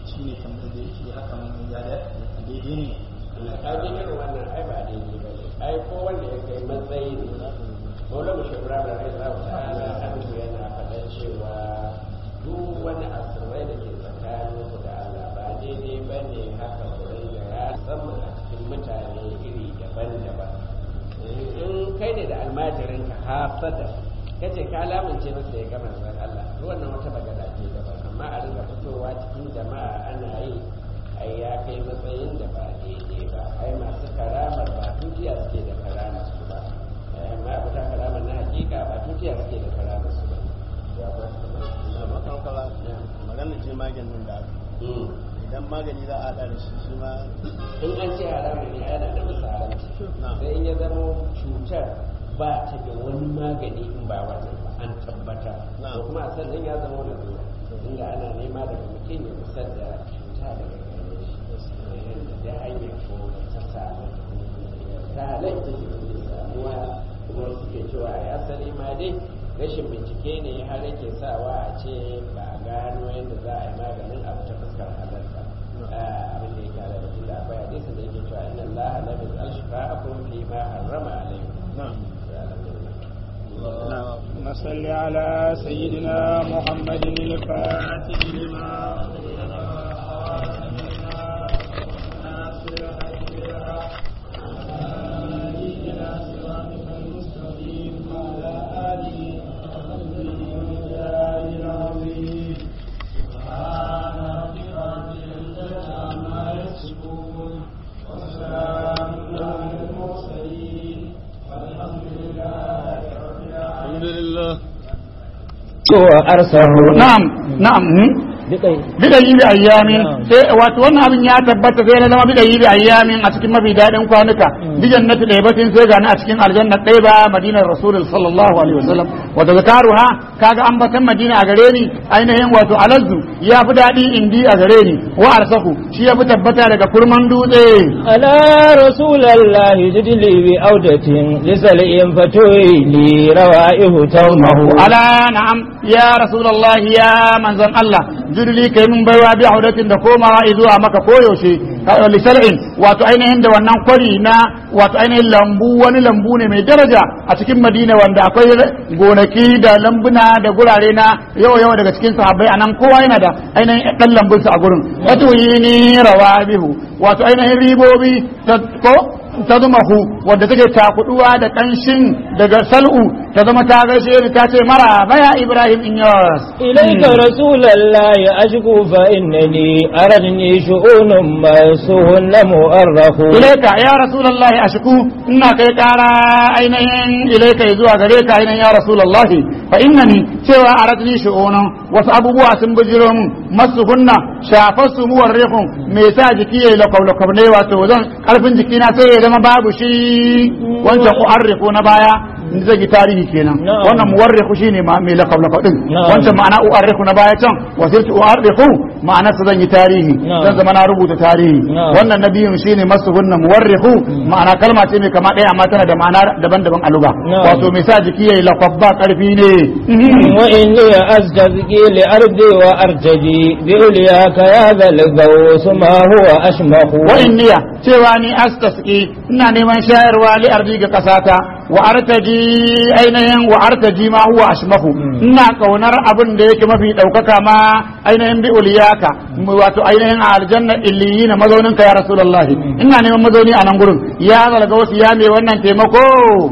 shine tambayar da yake hakan ya da daidai ne kaji irin wannan ai ba daidai ba ne ai ko wanda ya kai matsayi ne ko da mu shekara da rai za ta ala hannu yana faɗan cewa duk wani asirai da ke tsakanin ku da Allah ba daidai ba ne haka ku ringa ya zama a cikin mutane iri daban-daban in kai ne da almajirin ka hasada kace ka lamunce masa ya gama zan Allah duk wannan wata magana ce daban amma a ringa fitowa cikin jama'a ana yi ai ya kai matsayin da ba daidai ba ai masu karamar ba tutiya suke da karamar su ba amma abu ta karamar na hakika ba tutiya suke da karamar su ba ya ba makan kala maganin ce maganin da aka idan magani za a haɗa da shi shi ma in an ce haramun ne ana da musu haramci sai in ya zama cutar ba ta da wani magani in ba wannan ba an tabbata ko kuma a sannan ya zama wani zuwa inda ana nema daga mutum ya musar da cuta daga gare shi da hanyar ko ta samu ta halatta su ke samuwa kuma suke cewa a asali ma dai rashin bincike ne har yake sawa a ce ba a gano yadda za a yi maganin abu ta fuskar halarta abin da ya kare da tunda akwai hadisin da yake cewa inna allaha la yuzalshifa akum fi ma harrama alaykum na'am اللهم صل على سيدنا محمد الفاتح لما وأرسله نعم نعم bidayi bi ayyamin sai wato wannan abin ya tabbata sai na zama bidayi bi ayyamin a cikin mafi dadin kwanuka bi jannati da batin sai gani a cikin aljanna ɗaya ba madinar rasul sallallahu alaihi wasallam wato zakaruha kaga an batan madina a gare ni ainihin wato alazzu ya fi dadi indi a gare ni wa arsahu shi ya fi tabbata daga kurman dutse ala rasulullahi jidli bi audatin lisalin fatoyi li rawaihu tawmahu ala na'am ya rasulullahi ya manzon Allah jirli kai mun baiwa bi audatin da komawa zuwa maka koyaushe li shar'in wato ainihin da wannan kwari na wato ainihin lambu wani lambu ne mai daraja a cikin Madina wanda akwai gonaki da lambuna da gurare na yawa yawa daga cikin sahabbai anan kowa yana da ainihin dan lambun sa a gurin wato yini rawabihu wato ainihin ribobi ko ta zama hu wadda take takuduwa da kanshin daga sal'u ta zama ta gaishe ni ta ce mara baya Ibrahim in yas ilayka rasulullahi ashku fa innani aradni shu'unun masuhun mu'arrafu ilayka ya rasulullahi ashku ina kai kara ainihin ilayka zuwa gare ka ainihin ya rasulullahi fa innani cewa aradni shu'unun wasu abubuwa sun bijiro mun masuhunna shafasu muwarrifun me sa jiki yayi lakab ne wato zan karfin jiki na sai zama babu shi wancan u'arrifu na baya zai yi tarihi kenan wannan muwarrifu shine ma mai lakab lakab din wancan ma'ana u'arrifu na baya can wasirtu u'arrifu ma'ana sa zan yi tarihi zan zama na rubuta tarihi wannan nabiyun shine masuhunna muwarrifu ma'ana kalma ce mai kama ɗaya amma tana da ma'ana daban-daban a lugha wato mai sa jiki yayi lakab ba karfi ne wa inni azdazki li ardi wa artaji bi uliyaka ya zal gaus ma huwa ashmahu wa inni cewa ni astasqi ina neman shayarwa li ardi ga kasata wa artaji ainihin wa artaji ma huwa ashmahu ina kaunar abin da yake mafi daukaka ma ainihin bi uliyaka wato ainihin aljanna illiyina mazaunin ka ya rasulullahi ina neman mazauni a nan gurin ya zalga wasu ya mai wannan taimako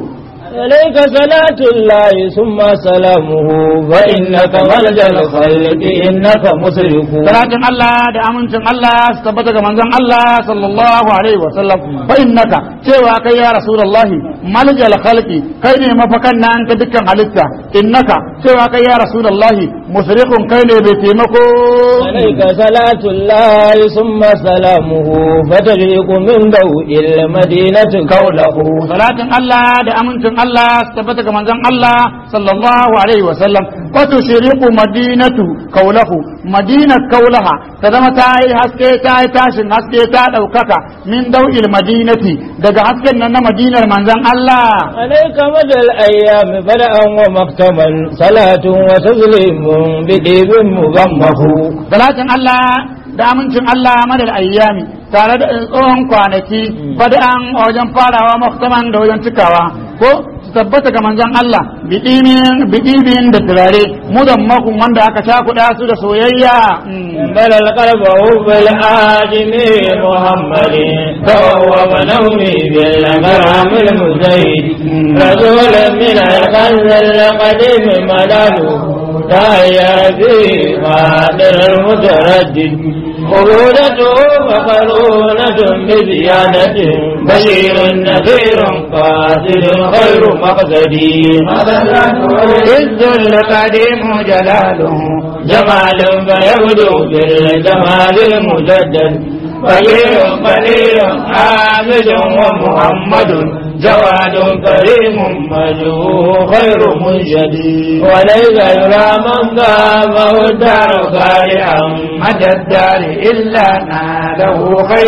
عليك صلاة الله ثم سلامه فإنك ملجأ الخلق إنك مسرف صلاة الله da amincin Allah su tabbata ga manzon Allah sallallahu alaihi wa sallam fa innaka cewa kai ya rasulullahi maljal khalqi kai ne mafakan nan ta dukkan halitta innaka cewa kai ya rasulullahi musrifun kai ne bai taimako عليك صلاة الله ثم سلامه فتجيك من ضوء المدينة كوله salatin Allah da amincin Allah su tabbata ga manzon Allah sallallahu alaihi wa sallam wa tushriqu madinatu kaulahu madinat kaulaha ta zama ta yi haske ta yi tashin haske ta daukaka min dau'il madinati daga hasken nan na madinar manzon Allah alayka madal ayyam bada'an wa maktaman salatun wa taslimun bi dibin mubammahu salatin Allah da amincin Allah madal ayyami tare da tsohon kwanaki bada'an a wajen farawa muhtaman da wajen cikawa ko su tabbata ga manzon Allah bidibin da turare mudan makun wanda aka cakuɗa su da soyayya بل القلب بالآدم محمد فهو نومي بالكرم المزيد رسول من الكنز القديم ملاله تايا في قادر المتردد قبولته فقرونة بزيادة بشير نذير قاتل خير مقصدي عز القديم جلاله جمال فيبدو بالجمال المجدد فقير قليل حامد ومحمد جواد كريم مجهول خير منشد وليس يرى من قامه الدار كارعا مدى الدار إلا ناله خير